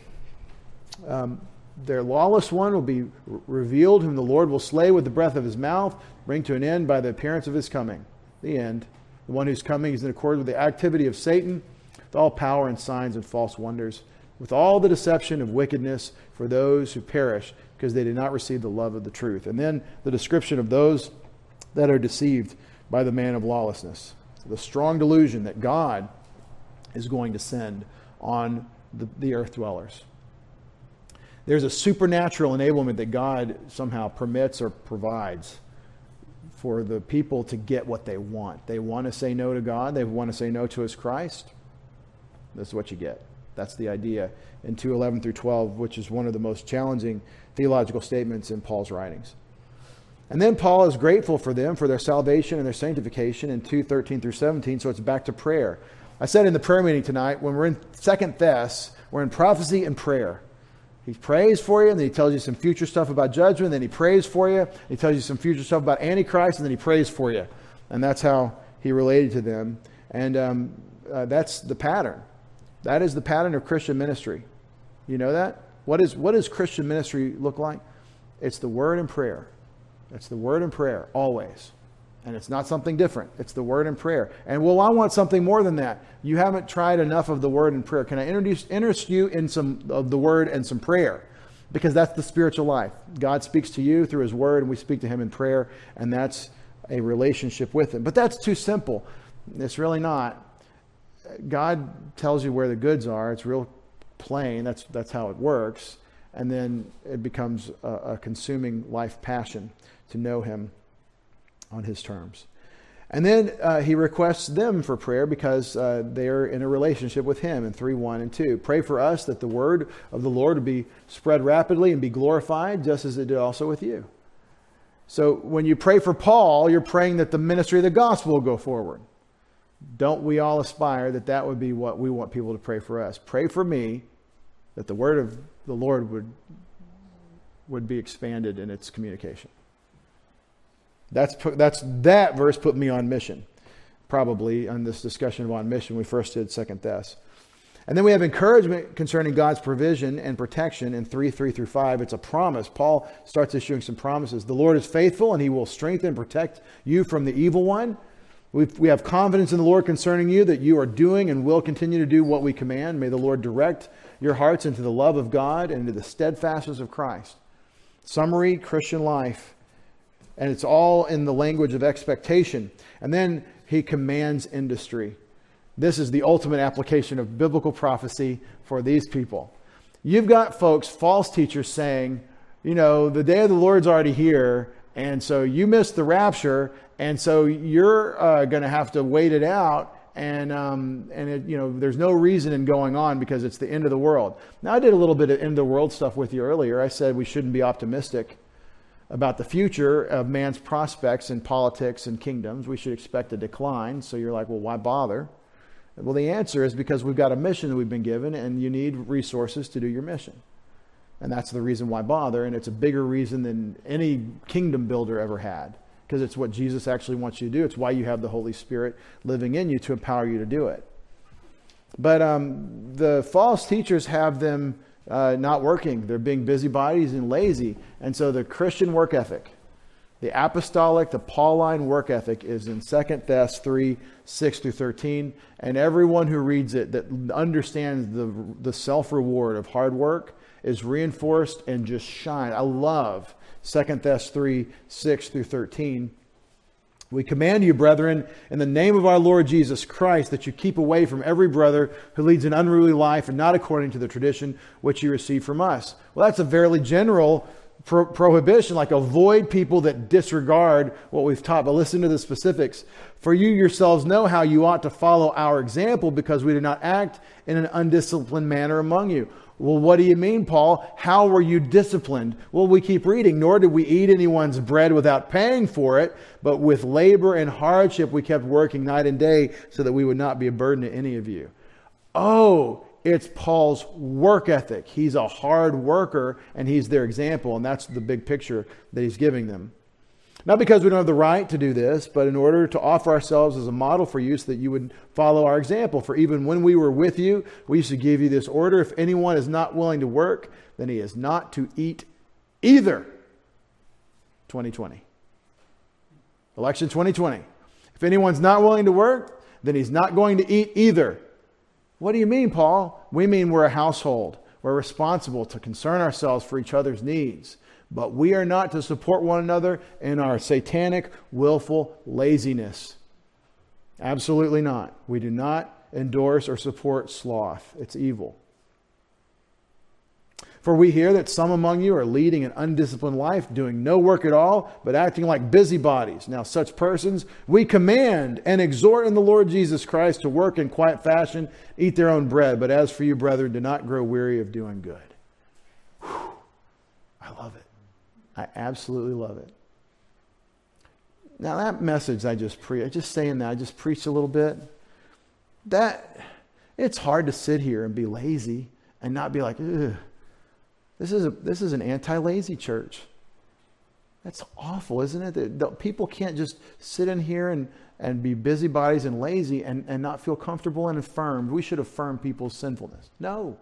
Their lawless one will be revealed, whom the Lord will slay with the breath of his mouth, bring to an end by the appearance of his coming. The end. The one whose coming is in accord with the activity of Satan, with all power and signs and false wonders, with all the deception of wickedness for those who perish, because they did not receive the love of the truth. And then the description of those that are deceived by the man of lawlessness. The strong delusion that God is going to send on the earth dwellers. There's a supernatural enablement that God somehow permits or provides for the people to get what they want. They want to say no to God. They want to say no to his Christ. This is what you get. That's the idea in 2:11 through 12, which is one of the most challenging theological statements in Paul's writings. And then Paul is grateful for them, for their salvation and their sanctification in 2:13 through 17, so it's back to prayer. I said in the prayer meeting tonight, when we're in 2 Thess, we're in prophecy and prayer. He prays for you, and then he tells you some future stuff about judgment, then he prays for you, he tells you some future stuff about Antichrist, and then he prays for you. And that's how he related to them. And that's the pattern. That is the pattern of Christian ministry. You know that? What does Christian ministry look like? It's the word and prayer. It's the word and prayer, always. And it's not something different. It's the word and prayer. And well, I want something more than that. You haven't tried enough of the word and prayer. Can I interest you in some of the word and some prayer? Because that's the spiritual life. God speaks to you through his word, and we speak to him in prayer, and that's a relationship with him. But that's too simple. It's really not. God tells you where the goods are. It's real plain. That's how it works. And then it becomes a consuming life passion to know him on his terms. And then he requests them for prayer because they're in a relationship with him in 3:1 and 2. Pray for us that the word of the Lord would be spread rapidly and be glorified, just as it did also with you. So when you pray for Paul, you're praying that the ministry of the gospel will go forward. Don't we all aspire that would be what we want people to pray for us? Pray for me that the word of the Lord would be expanded in its communication. That verse put me on mission. Probably on this discussion of on mission, we first did 2 Thess. And then we have encouragement concerning God's provision and protection in 3:3-5. It's a promise. Paul starts issuing some promises. The Lord is faithful, and he will strengthen and protect you from the evil one. We have confidence in the Lord concerning you that you are doing and will continue to do what we command. May the Lord direct your hearts into the love of God and into the steadfastness of Christ. Summary, Christian life. And it's all in the language of expectation. And then he commands industry. This is the ultimate application of biblical prophecy for these people. You've got folks, false teachers saying, the day of the Lord's already here, and so you missed the rapture, and so you're going to have to wait it out, and there's no reason in going on because it's the end of the world. Now, I did a little bit of end of the world stuff with you earlier. I said we shouldn't be optimistic about the future of man's prospects in politics and kingdoms. We should expect a decline. So you're like, well, why bother? Well, the answer is because we've got a mission that we've been given, and you need resources to do your mission. And that's the reason why bother, and it's a bigger reason than any kingdom builder ever had, because it's what Jesus actually wants you to do. It's why you have the Holy Spirit living in you to empower you to do it. But the false teachers have them not working. They're being busybodies and lazy. And so the Christian work ethic, the apostolic, the Pauline work ethic is in 2 Thess 3:6-13. And everyone who reads it that understands the self-reward of hard work is reinforced and just shine. I love 2 Thess 3:6-13. We command you, brethren, in the name of our Lord Jesus Christ, that you keep away from every brother who leads an unruly life and not according to the tradition which you received from us. Well, that's a fairly general prohibition, like avoid people that disregard what we've taught. But listen to the specifics. For you yourselves know how you ought to follow our example, because we do not act in an undisciplined manner among you. Well, what do you mean, Paul? How were you disciplined? Well, we keep reading. Nor did we eat anyone's bread without paying for it, but with labor and hardship we kept working night and day so that we would not be a burden to any of you. Oh, it's Paul's work ethic. He's a hard worker, and he's their example, and that's the big picture that he's giving them. Not because we don't have the right to do this, but in order to offer ourselves as a model for you so that you would follow our example. For even when we were with you, we used to give you this order: if anyone is not willing to work, then he is not to eat either. 2020. Election 2020. If anyone's not willing to work, then he's not going to eat either. What do you mean, Paul? We mean we're a household. We're responsible to concern ourselves for each other's needs. But we are not to support one another in our satanic, willful laziness. Absolutely not. We do not endorse or support sloth. It's evil. For we hear that some among you are leading an undisciplined life, doing no work at all, but acting like busybodies. Now such persons we command and exhort in the Lord Jesus Christ to work in quiet fashion, eat their own bread. But as for you, brethren, do not grow weary of doing good. Whew. I love it. I absolutely love it. Now that message I just preached a little bit. That it's hard to sit here and be lazy and not be like, ugh. This is an anti-lazy church. That's awful, isn't it? That people can't just sit in here and be busybodies and lazy and not feel comfortable and affirmed. We should affirm people's sinfulness. No.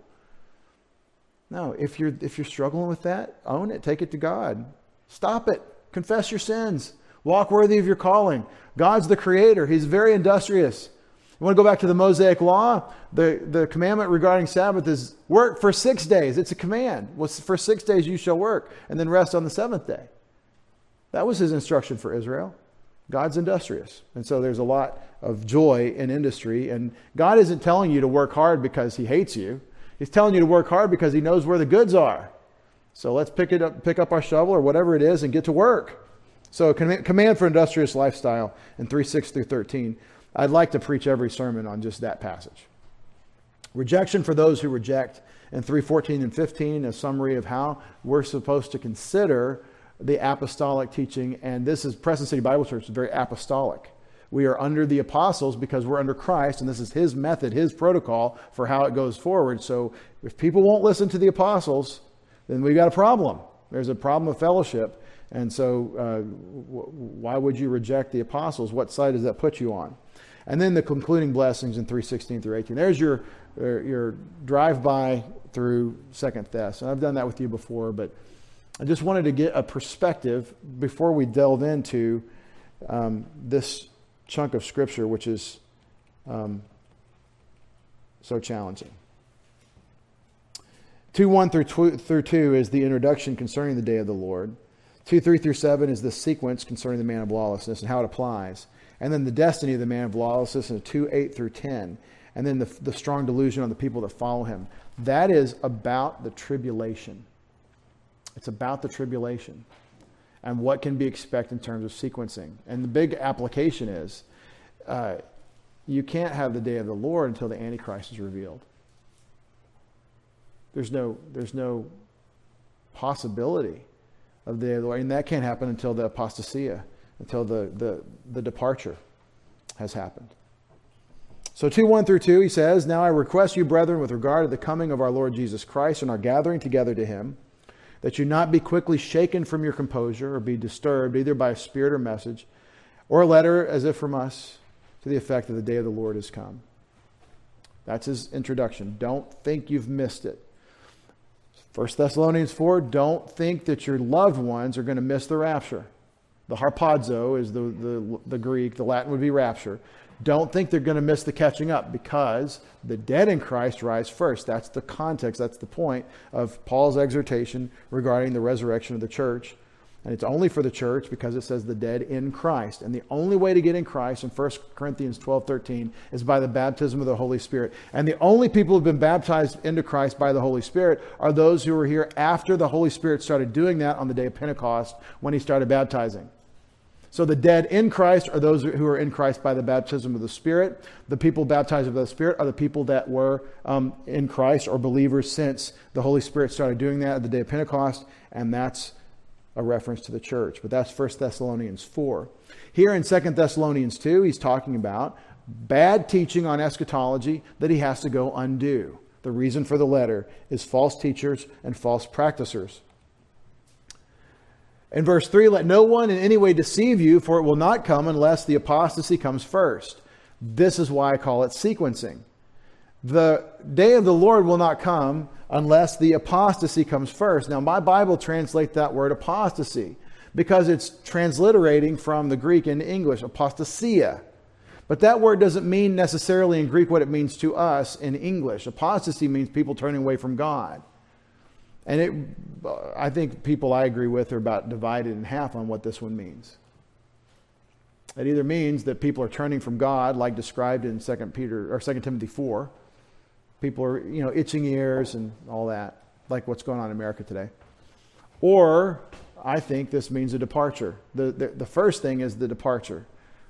If you're struggling with that, own it. Take it to God. Stop it. Confess your sins. Walk worthy of your calling. God's the creator. He's very industrious. You want to go back to the Mosaic law? The commandment regarding Sabbath is work for 6 days. It's a command. Well, for 6 days you shall work and then rest on the seventh day. That was his instruction for Israel. God's industrious. And so there's a lot of joy in industry. And God isn't telling you to work hard because he hates you. He's telling you to work hard because he knows where the goods are. So let's pick up our shovel or whatever it is and get to work. So a command for industrious lifestyle in 3:6-13. I'd like to preach every sermon on just that passage. Rejection for those who reject in 3:14 and 15, a summary of how we're supposed to consider the apostolic teaching. And this is Preston City Bible Church, very apostolic. We are under the apostles because we're under Christ, and this is his method, his protocol for how it goes forward. So if people won't listen to the apostles, then we've got a problem. There's a problem of fellowship. And so why would you reject the apostles? What side does that put you on? And then the concluding blessings in 3:16 through 18. There's your drive-by through 2nd Thess. And I've done that with you before, but I just wanted to get a perspective before we delve into this chunk of Scripture, which is so challenging. 2:1 through 2 is the introduction concerning the day of the Lord. 2:3 through 7 is the sequence concerning the man of lawlessness and how it applies. And then the destiny of the man of lawlessness in 2:8 through 10. And then the strong delusion on the people that follow him. That is about the tribulation. It's about the tribulation and what can be expected in terms of sequencing. And the big application is you can't have the day of the Lord until the Antichrist is revealed. There's no possibility of the day of the Lord. And that can't happen until the apostasia, until the departure has happened. So 2:1 through 2, he says, "Now I request you, brethren, with regard to the coming of our Lord Jesus Christ and our gathering together to him, that you not be quickly shaken from your composure or be disturbed either by a spirit or message, or a letter as if from us, to the effect that the day of the Lord is come." That's his introduction. Don't think you've missed it. 1 Thessalonians 4, don't think that your loved ones are going to miss the rapture. The harpazo is the Greek, the Latin would be rapture. Don't think they're going to miss the catching up, because the dead in Christ rise first. That's the context, that's the point of Paul's exhortation regarding the resurrection of the church. And it's only for the church because it says the dead in Christ. And the only way to get in Christ in 1 Corinthians 12:13 is by the baptism of the Holy Spirit. And the only people who have been baptized into Christ by the Holy Spirit are those who were here after the Holy Spirit started doing that on the day of Pentecost when he started baptizing. So the dead in Christ are those who are in Christ by the baptism of the Spirit. The people baptized by the Spirit are the people that were in Christ or believers since the Holy Spirit started doing that at the day of Pentecost. And that's a reference to the church. But that's 1 Thessalonians 4. Here in 2 Thessalonians 2, he's talking about bad teaching on eschatology that he has to go undo. The reason for the letter is false teachers and false practicers. In verse 3, "Let no one in any way deceive you, for it will not come unless the apostasy comes first." This is why I call it sequencing. The day of the Lord will not come unless the apostasy comes first. Now, my Bible translates that word apostasy because it's transliterating from the Greek into English, apostasia. But that word doesn't mean necessarily in Greek what it means to us in English. Apostasy means people turning away from God. And I think people I agree with are about divided in half on what this one means. It either means that people are turning from God, like described in 2 Timothy 4. People are, itching ears and all that, like what's going on in America today. Or I think this means a departure. The first thing is the departure.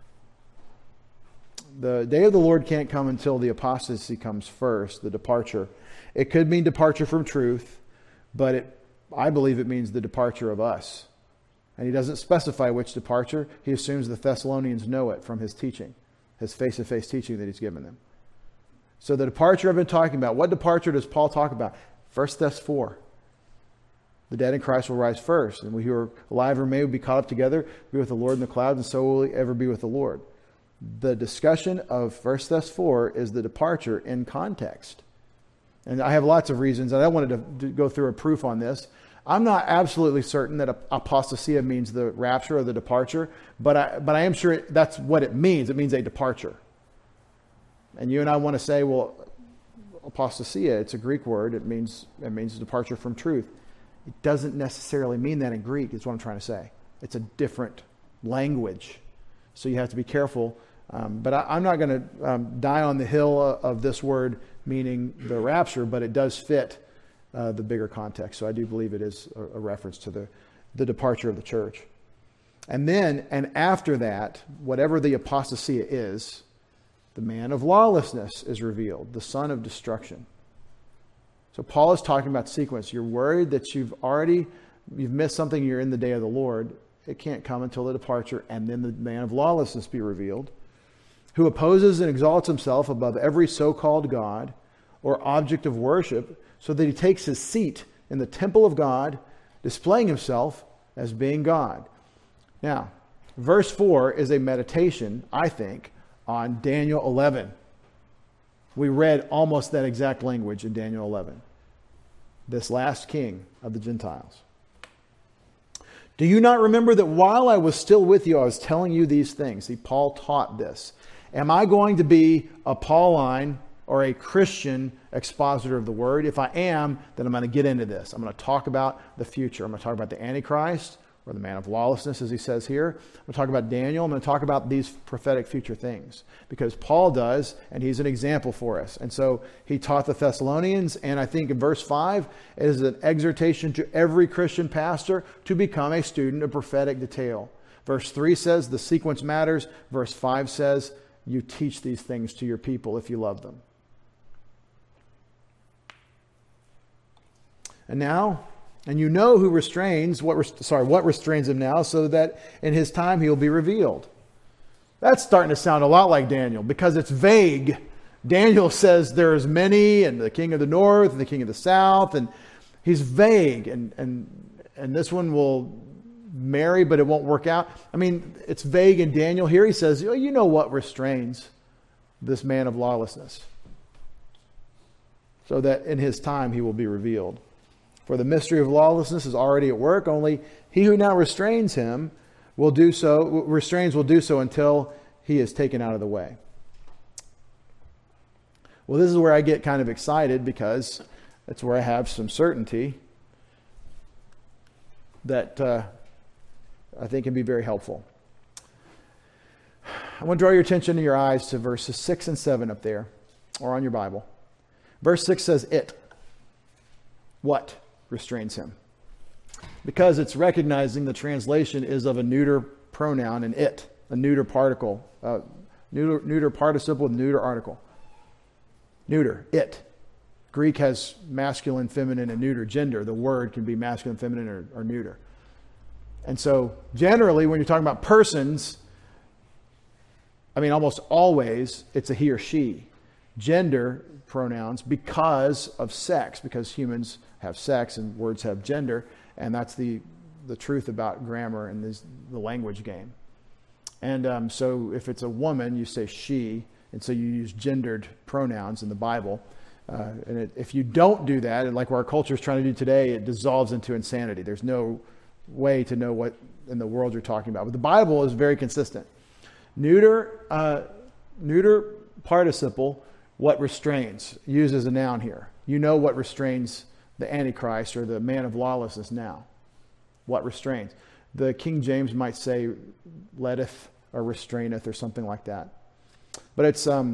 The day of the Lord can't come until the apostasy comes first, the departure. It could mean departure from truth, but I believe it means the departure of us. And he doesn't specify which departure. He assumes the Thessalonians know it from his teaching, his face-to-face teaching that he's given them. So the departure I've been talking about, what departure does Paul talk about? 1 Thess 4. The dead in Christ will rise first, and we who are alive or may will be caught up together, be with the Lord in the clouds, and so will we ever be with the Lord. The discussion of 1 Thess 4 is the departure in context. And I have lots of reasons, and I wanted to go through a proof on this. I'm not absolutely certain that apostasia means the rapture or the departure, but I am sure that's what it means. It means a departure. And you and I want to say, well, apostasia, it's a Greek word. It means departure from truth. It doesn't necessarily mean that in Greek, is what I'm trying to say. It's a different language. So you have to be careful. But I'm not going to die on the hill of this word meaning the rapture, but it does fit the bigger context. So I do believe it is a reference to the departure of the church. And after that, whatever the apostasia is, the man of lawlessness is revealed, the son of destruction. So Paul is talking about sequence. You're worried that you've missed something, you're in the day of the Lord. It can't come until the departure, and then the man of lawlessness be revealed, who opposes and exalts himself above every so-called God or object of worship, so that he takes his seat in the temple of God, displaying himself as being God. Now, verse 4 is a meditation, I think, on Daniel 11. We read almost that exact language in Daniel 11. This last king of the Gentiles. Do you not remember that while I was still with you, I was telling you these things? See, Paul taught this. Am I going to be a Pauline or a Christian expositor of the word? If I am, then I'm going to get into this. I'm going to talk about the future. I'm going to talk about the Antichrist, or the man of lawlessness, as he says here. I'm going to talk about Daniel. I'm going to talk about these prophetic future things. Because Paul does, and he's an example for us. And so he taught the Thessalonians, and I think in verse 5, it is an exhortation to every Christian pastor to become a student of prophetic detail. Verse 3 says the sequence matters. Verse 5 says you teach these things to your people if you love them. And now, and you know who restrains, what restrains him now, so that in his time he will be revealed. That's starting to sound a lot like Daniel, because it's vague. Daniel says there's many, and the king of the north, and the king of the south, and he's vague. And this one will marry, but it won't work out. I mean, it's vague in Daniel. Here he says, you know what restrains this man of lawlessness, so that in his time he will be revealed. For the mystery of lawlessness is already at work. Only he who now restrains will do so until he is taken out of the way. Well, this is where I get kind of excited, because that's where I have some certainty that I think can be very helpful. I want to draw your attention and your eyes to verses 6 and 7 up there, or on your Bible. Verse 6 says, it. What restrains him? Because it's recognizing the translation is of a neuter pronoun and it, a neuter particle, neuter participle with neuter article. Neuter, it. Greek has masculine, feminine, and neuter gender. The word can be masculine, feminine, or neuter. And so generally when you're talking about persons, almost always it's a he or she. Gender pronouns because of sex, because humans have sex and words have gender, and that's the truth about grammar and the language game. And so if it's a woman, you say she, and so you use gendered pronouns in the Bible. If you don't do that, and like what our culture is trying to do today, it dissolves into insanity. There's no way to know what in the world you're talking about. But the Bible is very consistent. Neuter participle, what restrains, used as a noun here. You know what restrains the Antichrist or the man of lawlessness now. What restrains? The King James might say letteth or restraineth or something like that. But it's, I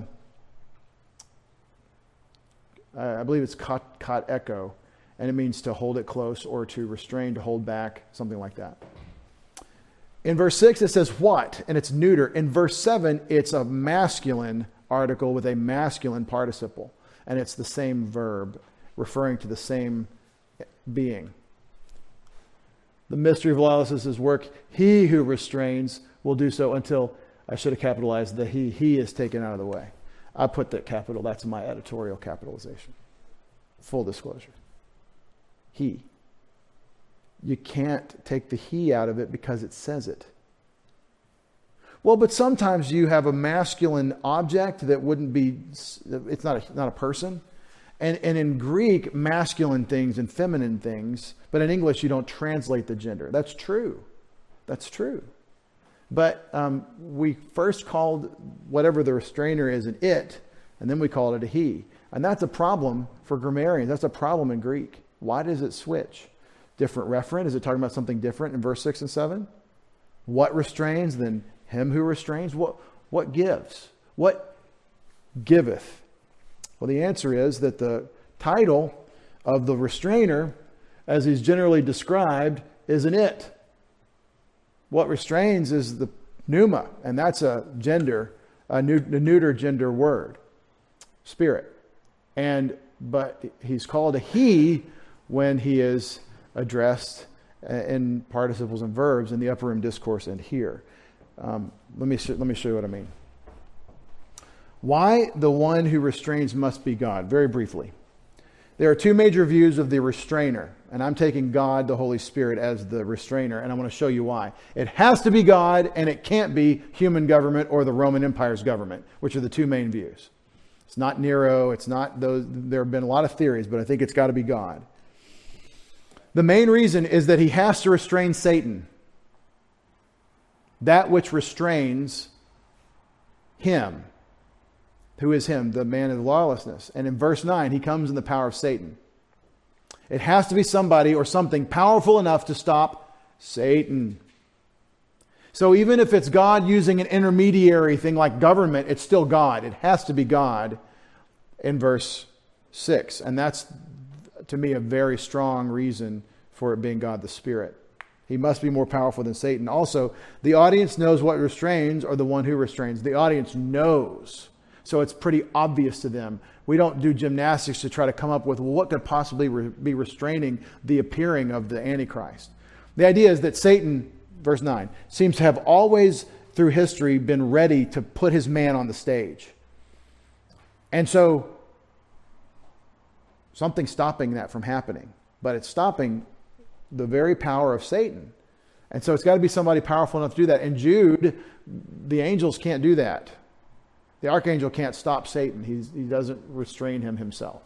believe it's kat echo, and it means to hold it close or to restrain, to hold back, something like that. In verse 6 it says what, and it's neuter. In verse 7 it's a masculine article with a masculine participle, and it's the same verb referring to the same being. The mystery of lawlessness is work. He who restrains will do so until, I should have capitalized the he is taken out of the way. I put that capital, that's my editorial capitalization. Full disclosure. He. You can't take the he out of it because it says it. Well, but sometimes you have a masculine object that wouldn't be, it's not a person. And in Greek, masculine things and feminine things, but in English you don't translate the gender. That's true. That's true. But we first called whatever the restrainer is an it, and then we called it a he. And that's a problem for grammarians. That's a problem in Greek. Why does it switch? Different referent? Is it talking about something different in verse 6 and 7? What restrains? Then him who restrains? What gives? What giveth? Well, the answer is that the title of the restrainer, as he's generally described, is an it. What restrains is the pneuma, and that's a neuter gender word, spirit. But he's called a he when he is addressed in participles and verbs in the upper room discourse and here. Let me show you what I mean. Why the one who restrains must be God? Very briefly. There are two major views of the restrainer, and I'm taking God, the Holy Spirit, as the restrainer, and I want to show you why. It has to be God, and it can't be human government or the Roman Empire's government, which are the two main views. It's not Nero, it's not those. There have been a lot of theories, but I think it's got to be God. The main reason is that he has to restrain Satan, that which restrains him. Who is him? The man of lawlessness. And in verse 9, he comes in the power of Satan. It has to be somebody or something powerful enough to stop Satan. So even if it's God using an intermediary thing like government, it's still God. It has to be God in verse 6. And that's, to me, a very strong reason for it being God the Spirit. He must be more powerful than Satan. Also, the audience knows what restrains or the one who restrains. The audience knows. So it's pretty obvious to them. We don't do gymnastics to try to come up with what could possibly be restraining the appearing of the Antichrist. The idea is that Satan, verse 9, seems to have always through history been ready to put his man on the stage. And so something's stopping that from happening. But it's stopping the very power of Satan. And so it's got to be somebody powerful enough to do that. And Jude, the angels can't do that. The archangel can't stop Satan. He doesn't restrain him himself.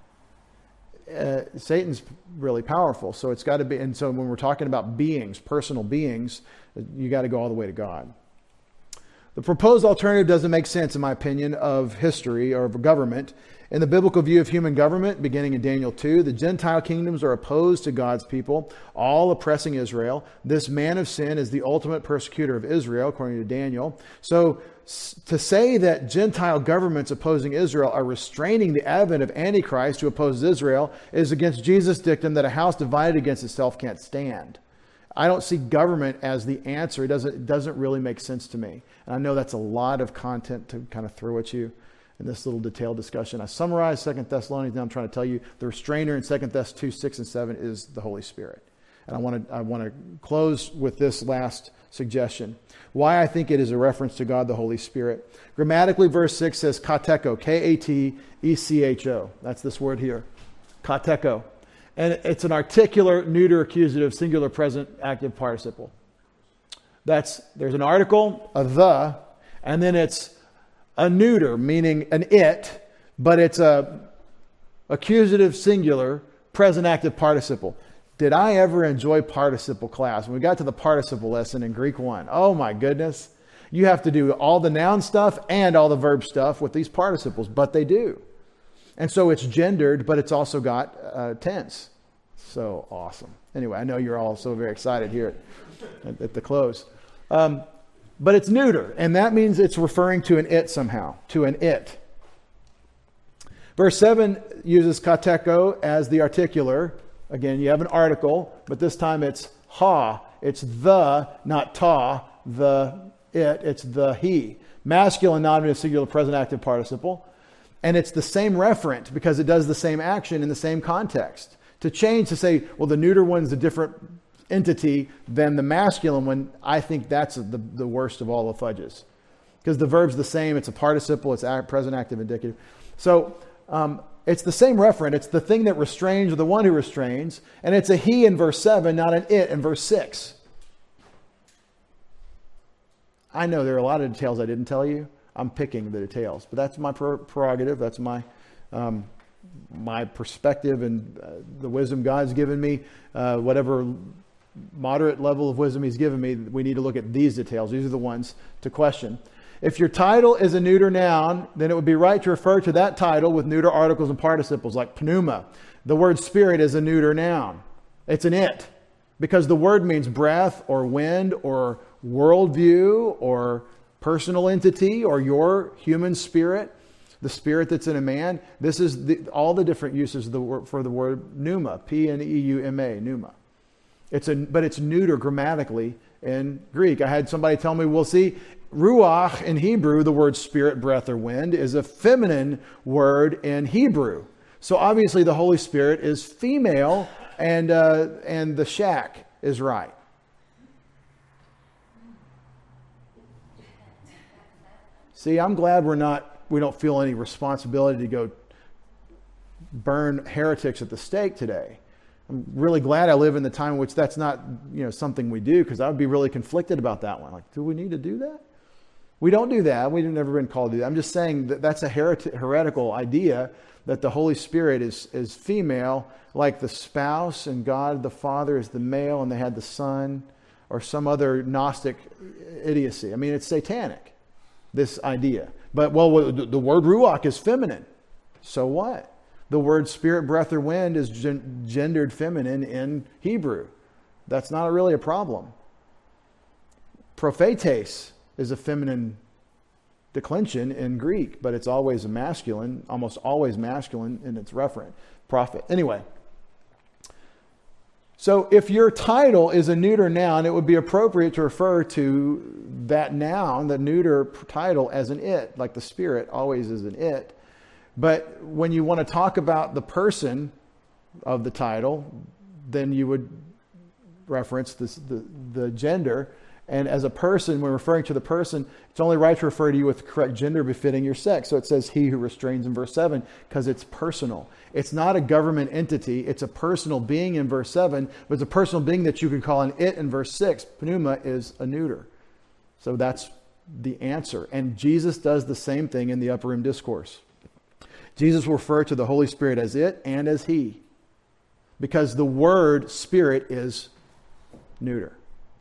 Satan's really powerful, so it's got to be. And so when we're talking about beings, personal beings, you got to go all the way to God. The proposed alternative doesn't make sense, in my opinion, of history or of government. In the biblical view of human government, beginning in Daniel 2, the Gentile kingdoms are opposed to God's people, all oppressing Israel. This man of sin is the ultimate persecutor of Israel, according to Daniel. So to say that Gentile governments opposing Israel are restraining the advent of Antichrist who opposes Israel is against Jesus' dictum that a house divided against itself can't stand. I don't see government as the answer. It doesn't really make sense to me. And I know that's a lot of content to kind of throw at you in this little detailed discussion. I summarized 2 Thessalonians. Now I'm trying to tell you the restrainer in 2 Thess 2, 6, and 7 is the Holy Spirit. And I want to close with this last suggestion. Why I think it is a reference to God the Holy Spirit. Grammatically, verse 6 says katecho, K-A-T-E-C-H-O. That's this word here, katecho. And it's an articular, neuter, accusative, singular, present, active participle. There's an article, a the, and then it's a neuter, meaning an it, but it's a accusative, singular, present, active participle. Did I ever enjoy participle class? When we got to the participle lesson in Greek 1, oh my goodness. You have to do all the noun stuff and all the verb stuff with these participles, but they do. And so it's gendered, but it's also got tense. So awesome. Anyway, I know you're all so very excited here at the close. But it's neuter, and that means it's referring to an it somehow, to an it. Verse 7 uses katecho as the articular. Again, you have an article, but this time it's ha. It's the, not ta, the it. It's the he. Masculine, nominative, singular, present, active participle. And it's the same referent because it does the same action in the same context. To change to say, well, the neuter one's a different entity than the masculine one, I think that's the worst of all the fudges. Because the verb's the same. It's a participle. It's present, active, indicative. So it's the same referent. It's the thing that restrains or the one who restrains. And it's a he in verse 7, not an it in verse 6. I know there are a lot of details I didn't tell you. I'm picking the details. But that's my prerogative. That's my perspective and the wisdom God's given me. Whatever moderate level of wisdom he's given me, we need to look at these details. These are the ones to question. If your title is a neuter noun, then it would be right to refer to that title with neuter articles and participles like pneuma. The word spirit is a neuter noun. It's an it. Because the word means breath or wind or worldview or personal entity or your human spirit, the spirit that's in a man. This is all the different uses of the word, for the word pneuma, P-N-E-U-M-A, pneuma. But it's neuter grammatically in Greek. I had somebody tell me, well, see, ruach in Hebrew, the word spirit, breath, or wind, is a feminine word in Hebrew. So obviously the Holy Spirit is female, and the shack is right. See, I'm glad we don't feel any responsibility to go burn heretics at the stake today. I'm really glad I live in the time in which that's not, something we do, because I would be really conflicted about that one. Like, do we need to do that? We don't do that. We've never been called to do that. I'm just saying that that's a heretical idea, that the Holy Spirit is female, like the spouse, and God the Father is the male, and they had the Son, or some other Gnostic idiocy. I mean, it's satanic, this idea. But, the word ruach is feminine. So what? The word spirit, breath, or wind is gendered feminine in Hebrew. That's not really a problem. Prophetes is a feminine declension in Greek, but it's always a masculine, almost always masculine in its referent. Prophet. Anyway. So if your title is a neuter noun, it would be appropriate to refer to that noun, the neuter title, as an it, like the Spirit always is an it. But when you want to talk about the person of the title, then you would reference the gender. And as a person, when referring to the person, it's only right to refer to you with the correct gender befitting your sex. So it says he who restrains in verse 7 because it's personal. It's not a government entity. It's a personal being in verse 7, but it's a personal being that you could call an it in verse 6. Pneuma is a neuter. So that's the answer. And Jesus does the same thing in the Upper Room Discourse. Jesus will refer to the Holy Spirit as it and as he, because the word spirit is neuter.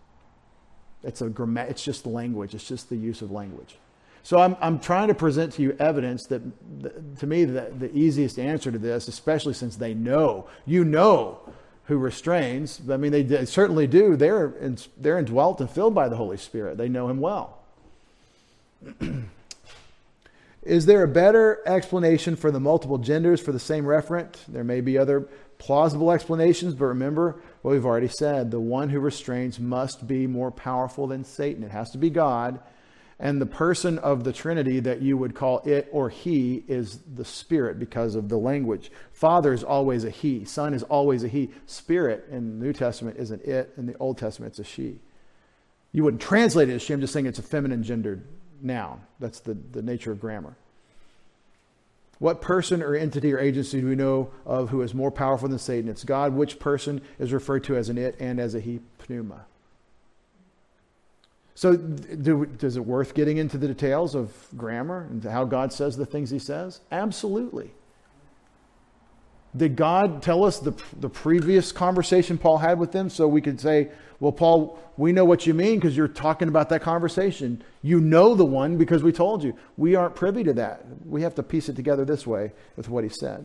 It's just language. It's just the use of language. So I'm trying to present to you evidence that, to me, the easiest answer to this, especially since they know, who restrains. I mean, they certainly do. They're indwelt and filled by the Holy Spirit. They know him well. Is there a better explanation for the multiple genders for the same referent? There may be other plausible explanations, but remember what we've already said. The one who restrains must be more powerful than Satan. It has to be God. And the person of the Trinity that you would call it or he is the Spirit because of the language. Father is always a he. Son is always a he. Spirit in the New Testament is an it. In the Old Testament, it's a she. You wouldn't translate it as she. I'm just saying it's a feminine gendered noun. That's the nature of grammar. What person or entity or agency do we know of who is more powerful than Satan? It's God. Which person is referred to as an it and as a he? Pneuma. So is it worth getting into the details of grammar and how God says the things he says? Absolutely. Did God tell us the previous conversation Paul had with them so we could say, well, Paul, we know what you mean because you're talking about that conversation. You know the one because we told you. We aren't privy to that. We have to piece it together this way with what he said.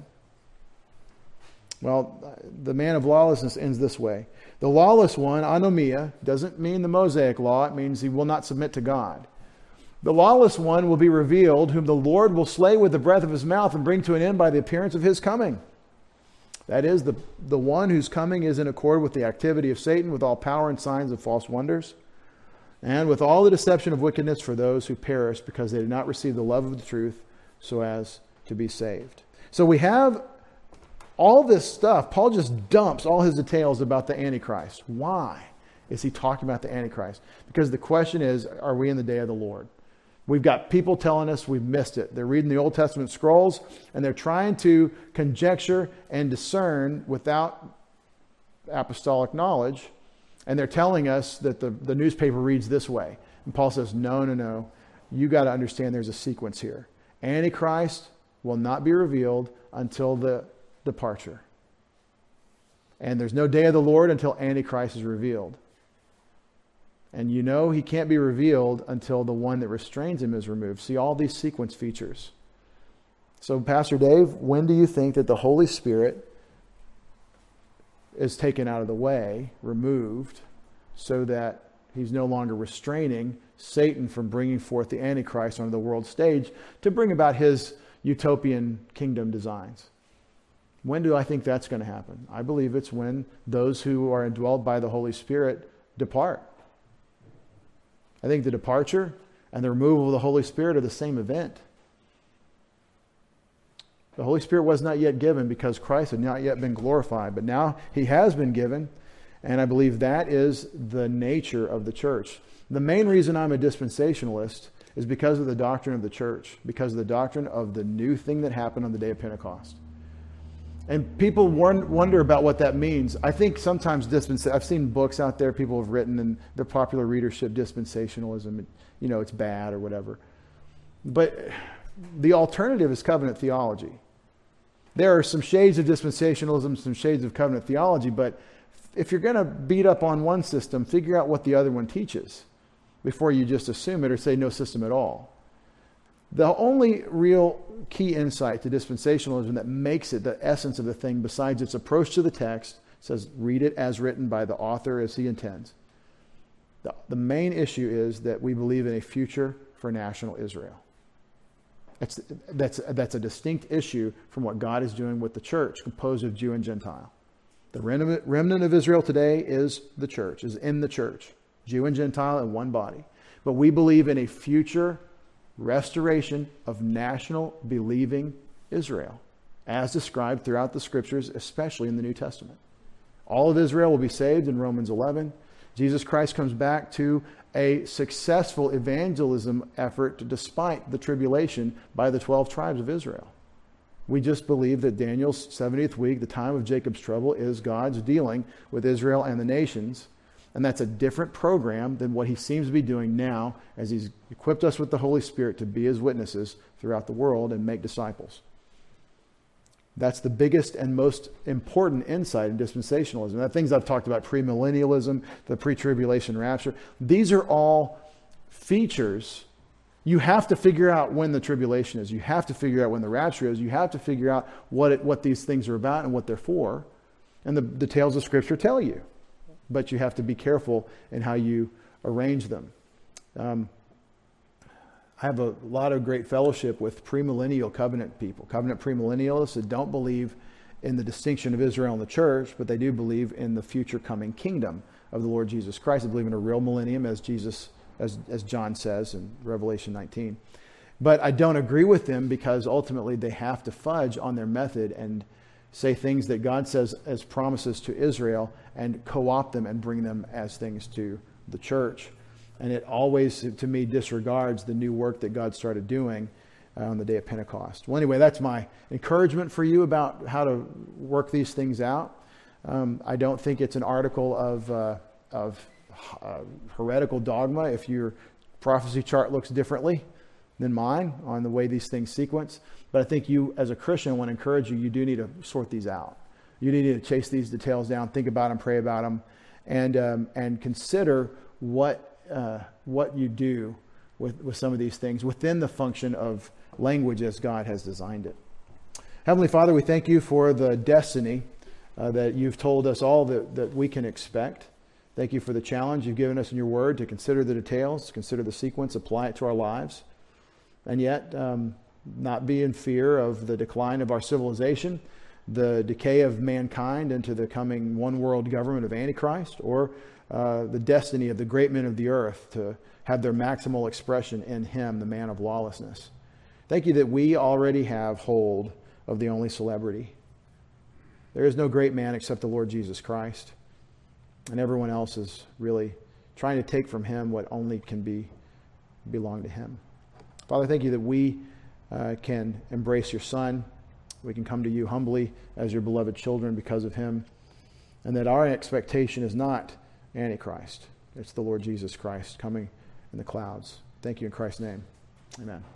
Well, the man of lawlessness ends this way. The lawless one, anomia, doesn't mean the Mosaic law. It means he will not submit to God. The lawless one will be revealed, whom the Lord will slay with the breath of his mouth and bring to an end by the appearance of his coming. That is, the one whose coming is in accord with the activity of Satan, with all power and signs of false wonders, and with all the deception of wickedness for those who perish because they did not receive the love of the truth so as to be saved. So we have all this stuff. Paul just dumps all his details about the Antichrist. Why is he talking about the Antichrist? Because the question is, are we in the day of the Lord? We've got people telling us we've missed it. They're reading the Old Testament scrolls and they're trying to conjecture and discern without apostolic knowledge. And they're telling us that the newspaper reads this way. And Paul says, no. You got to understand there's a sequence here. Antichrist will not be revealed until the departure. And there's no day of the Lord until Antichrist is revealed. And he can't be revealed until the one that restrains him is removed. See all these sequence features. So, Pastor Dave, when do you think that the Holy Spirit is taken out of the way, removed, so that he's no longer restraining Satan from bringing forth the Antichrist onto the world stage to bring about his utopian kingdom designs? When do I think that's going to happen? I believe it's when those who are indwelled by the Holy Spirit depart. I think the departure and the removal of the Holy Spirit are the same event. The Holy Spirit was not yet given because Christ had not yet been glorified, but now he has been given, and I believe that is the nature of the church. The main reason I'm a dispensationalist is because of the doctrine of the church, because of the doctrine of the new thing that happened on the day of Pentecost. And people wonder about what that means. I think sometimes I've seen books out there people have written in the popular readership, dispensationalism, it's bad or whatever. But the alternative is covenant theology. There are some shades of dispensationalism, some shades of covenant theology, but if you're going to beat up on one system, figure out what the other one teaches before you just assume it or say no system at all. The only real key insight to dispensationalism that makes it the essence of the thing, besides its approach to the text, says read it as written by the author as he intends. The main issue is that we believe in a future for national Israel. That's a distinct issue from what God is doing with the church, composed of Jew and Gentile. The remnant of Israel today is the church, is in the church, Jew and Gentile in one body. But we believe in a future restoration of national believing Israel, as described throughout the scriptures, especially in the New Testament. All of Israel will be saved in Romans 11. Jesus Christ comes back to a successful evangelism effort despite the tribulation by the 12 tribes of Israel. We just believe that Daniel's 70th week, the time of Jacob's trouble, is God's dealing with Israel and the nations. And that's a different program than what he seems to be doing now as he's equipped us with the Holy Spirit to be his witnesses throughout the world and make disciples. That's the biggest and most important insight in dispensationalism. The things I've talked about, premillennialism, the pre-tribulation rapture, these are all features. You have to figure out when the tribulation is. You have to figure out when the rapture is. You have to figure out what these things are about and what they're for. And the details of Scripture tell you. But you have to be careful in how you arrange them. I have a lot of great fellowship with premillennial covenant people, covenant premillennialists that don't believe in the distinction of Israel and the church, but they do believe in the future coming kingdom of the Lord Jesus Christ. They believe in a real millennium, as John says in Revelation 19. But I don't agree with them because ultimately they have to fudge on their method and say things that God says as promises to Israel and co-opt them and bring them as things to the church. And it always, to me, disregards the new work that God started doing on the day of Pentecost. Well, anyway, that's my encouragement for you about how to work these things out. I don't think it's an article of heretical dogma if your prophecy chart looks differently than mine on the way these things sequence. But I think you, as a Christian, I want to encourage you, you do need to sort these out. You need to chase these details down, think about them, pray about them, and consider what you do with some of these things within the function of language as God has designed it. Heavenly Father, we thank you for the destiny that you've told us all that we can expect. Thank you for the challenge you've given us in your word to consider the details, consider the sequence, apply it to our lives, and yet not be in fear of the decline of our civilization, the decay of mankind into the coming one world government of Antichrist, or the destiny of the great men of the earth to have their maximal expression in him, the man of lawlessness. Thank you that we already have hold of the only celebrity. There is no great man except the Lord Jesus Christ. And everyone else is really trying to take from him what only can belong to him. Father, thank you that we can embrace your Son. We can come to you humbly as your beloved children because of him. And that our expectation is not Antichrist. It's the Lord Jesus Christ coming in the clouds. Thank you in Christ's name. Amen.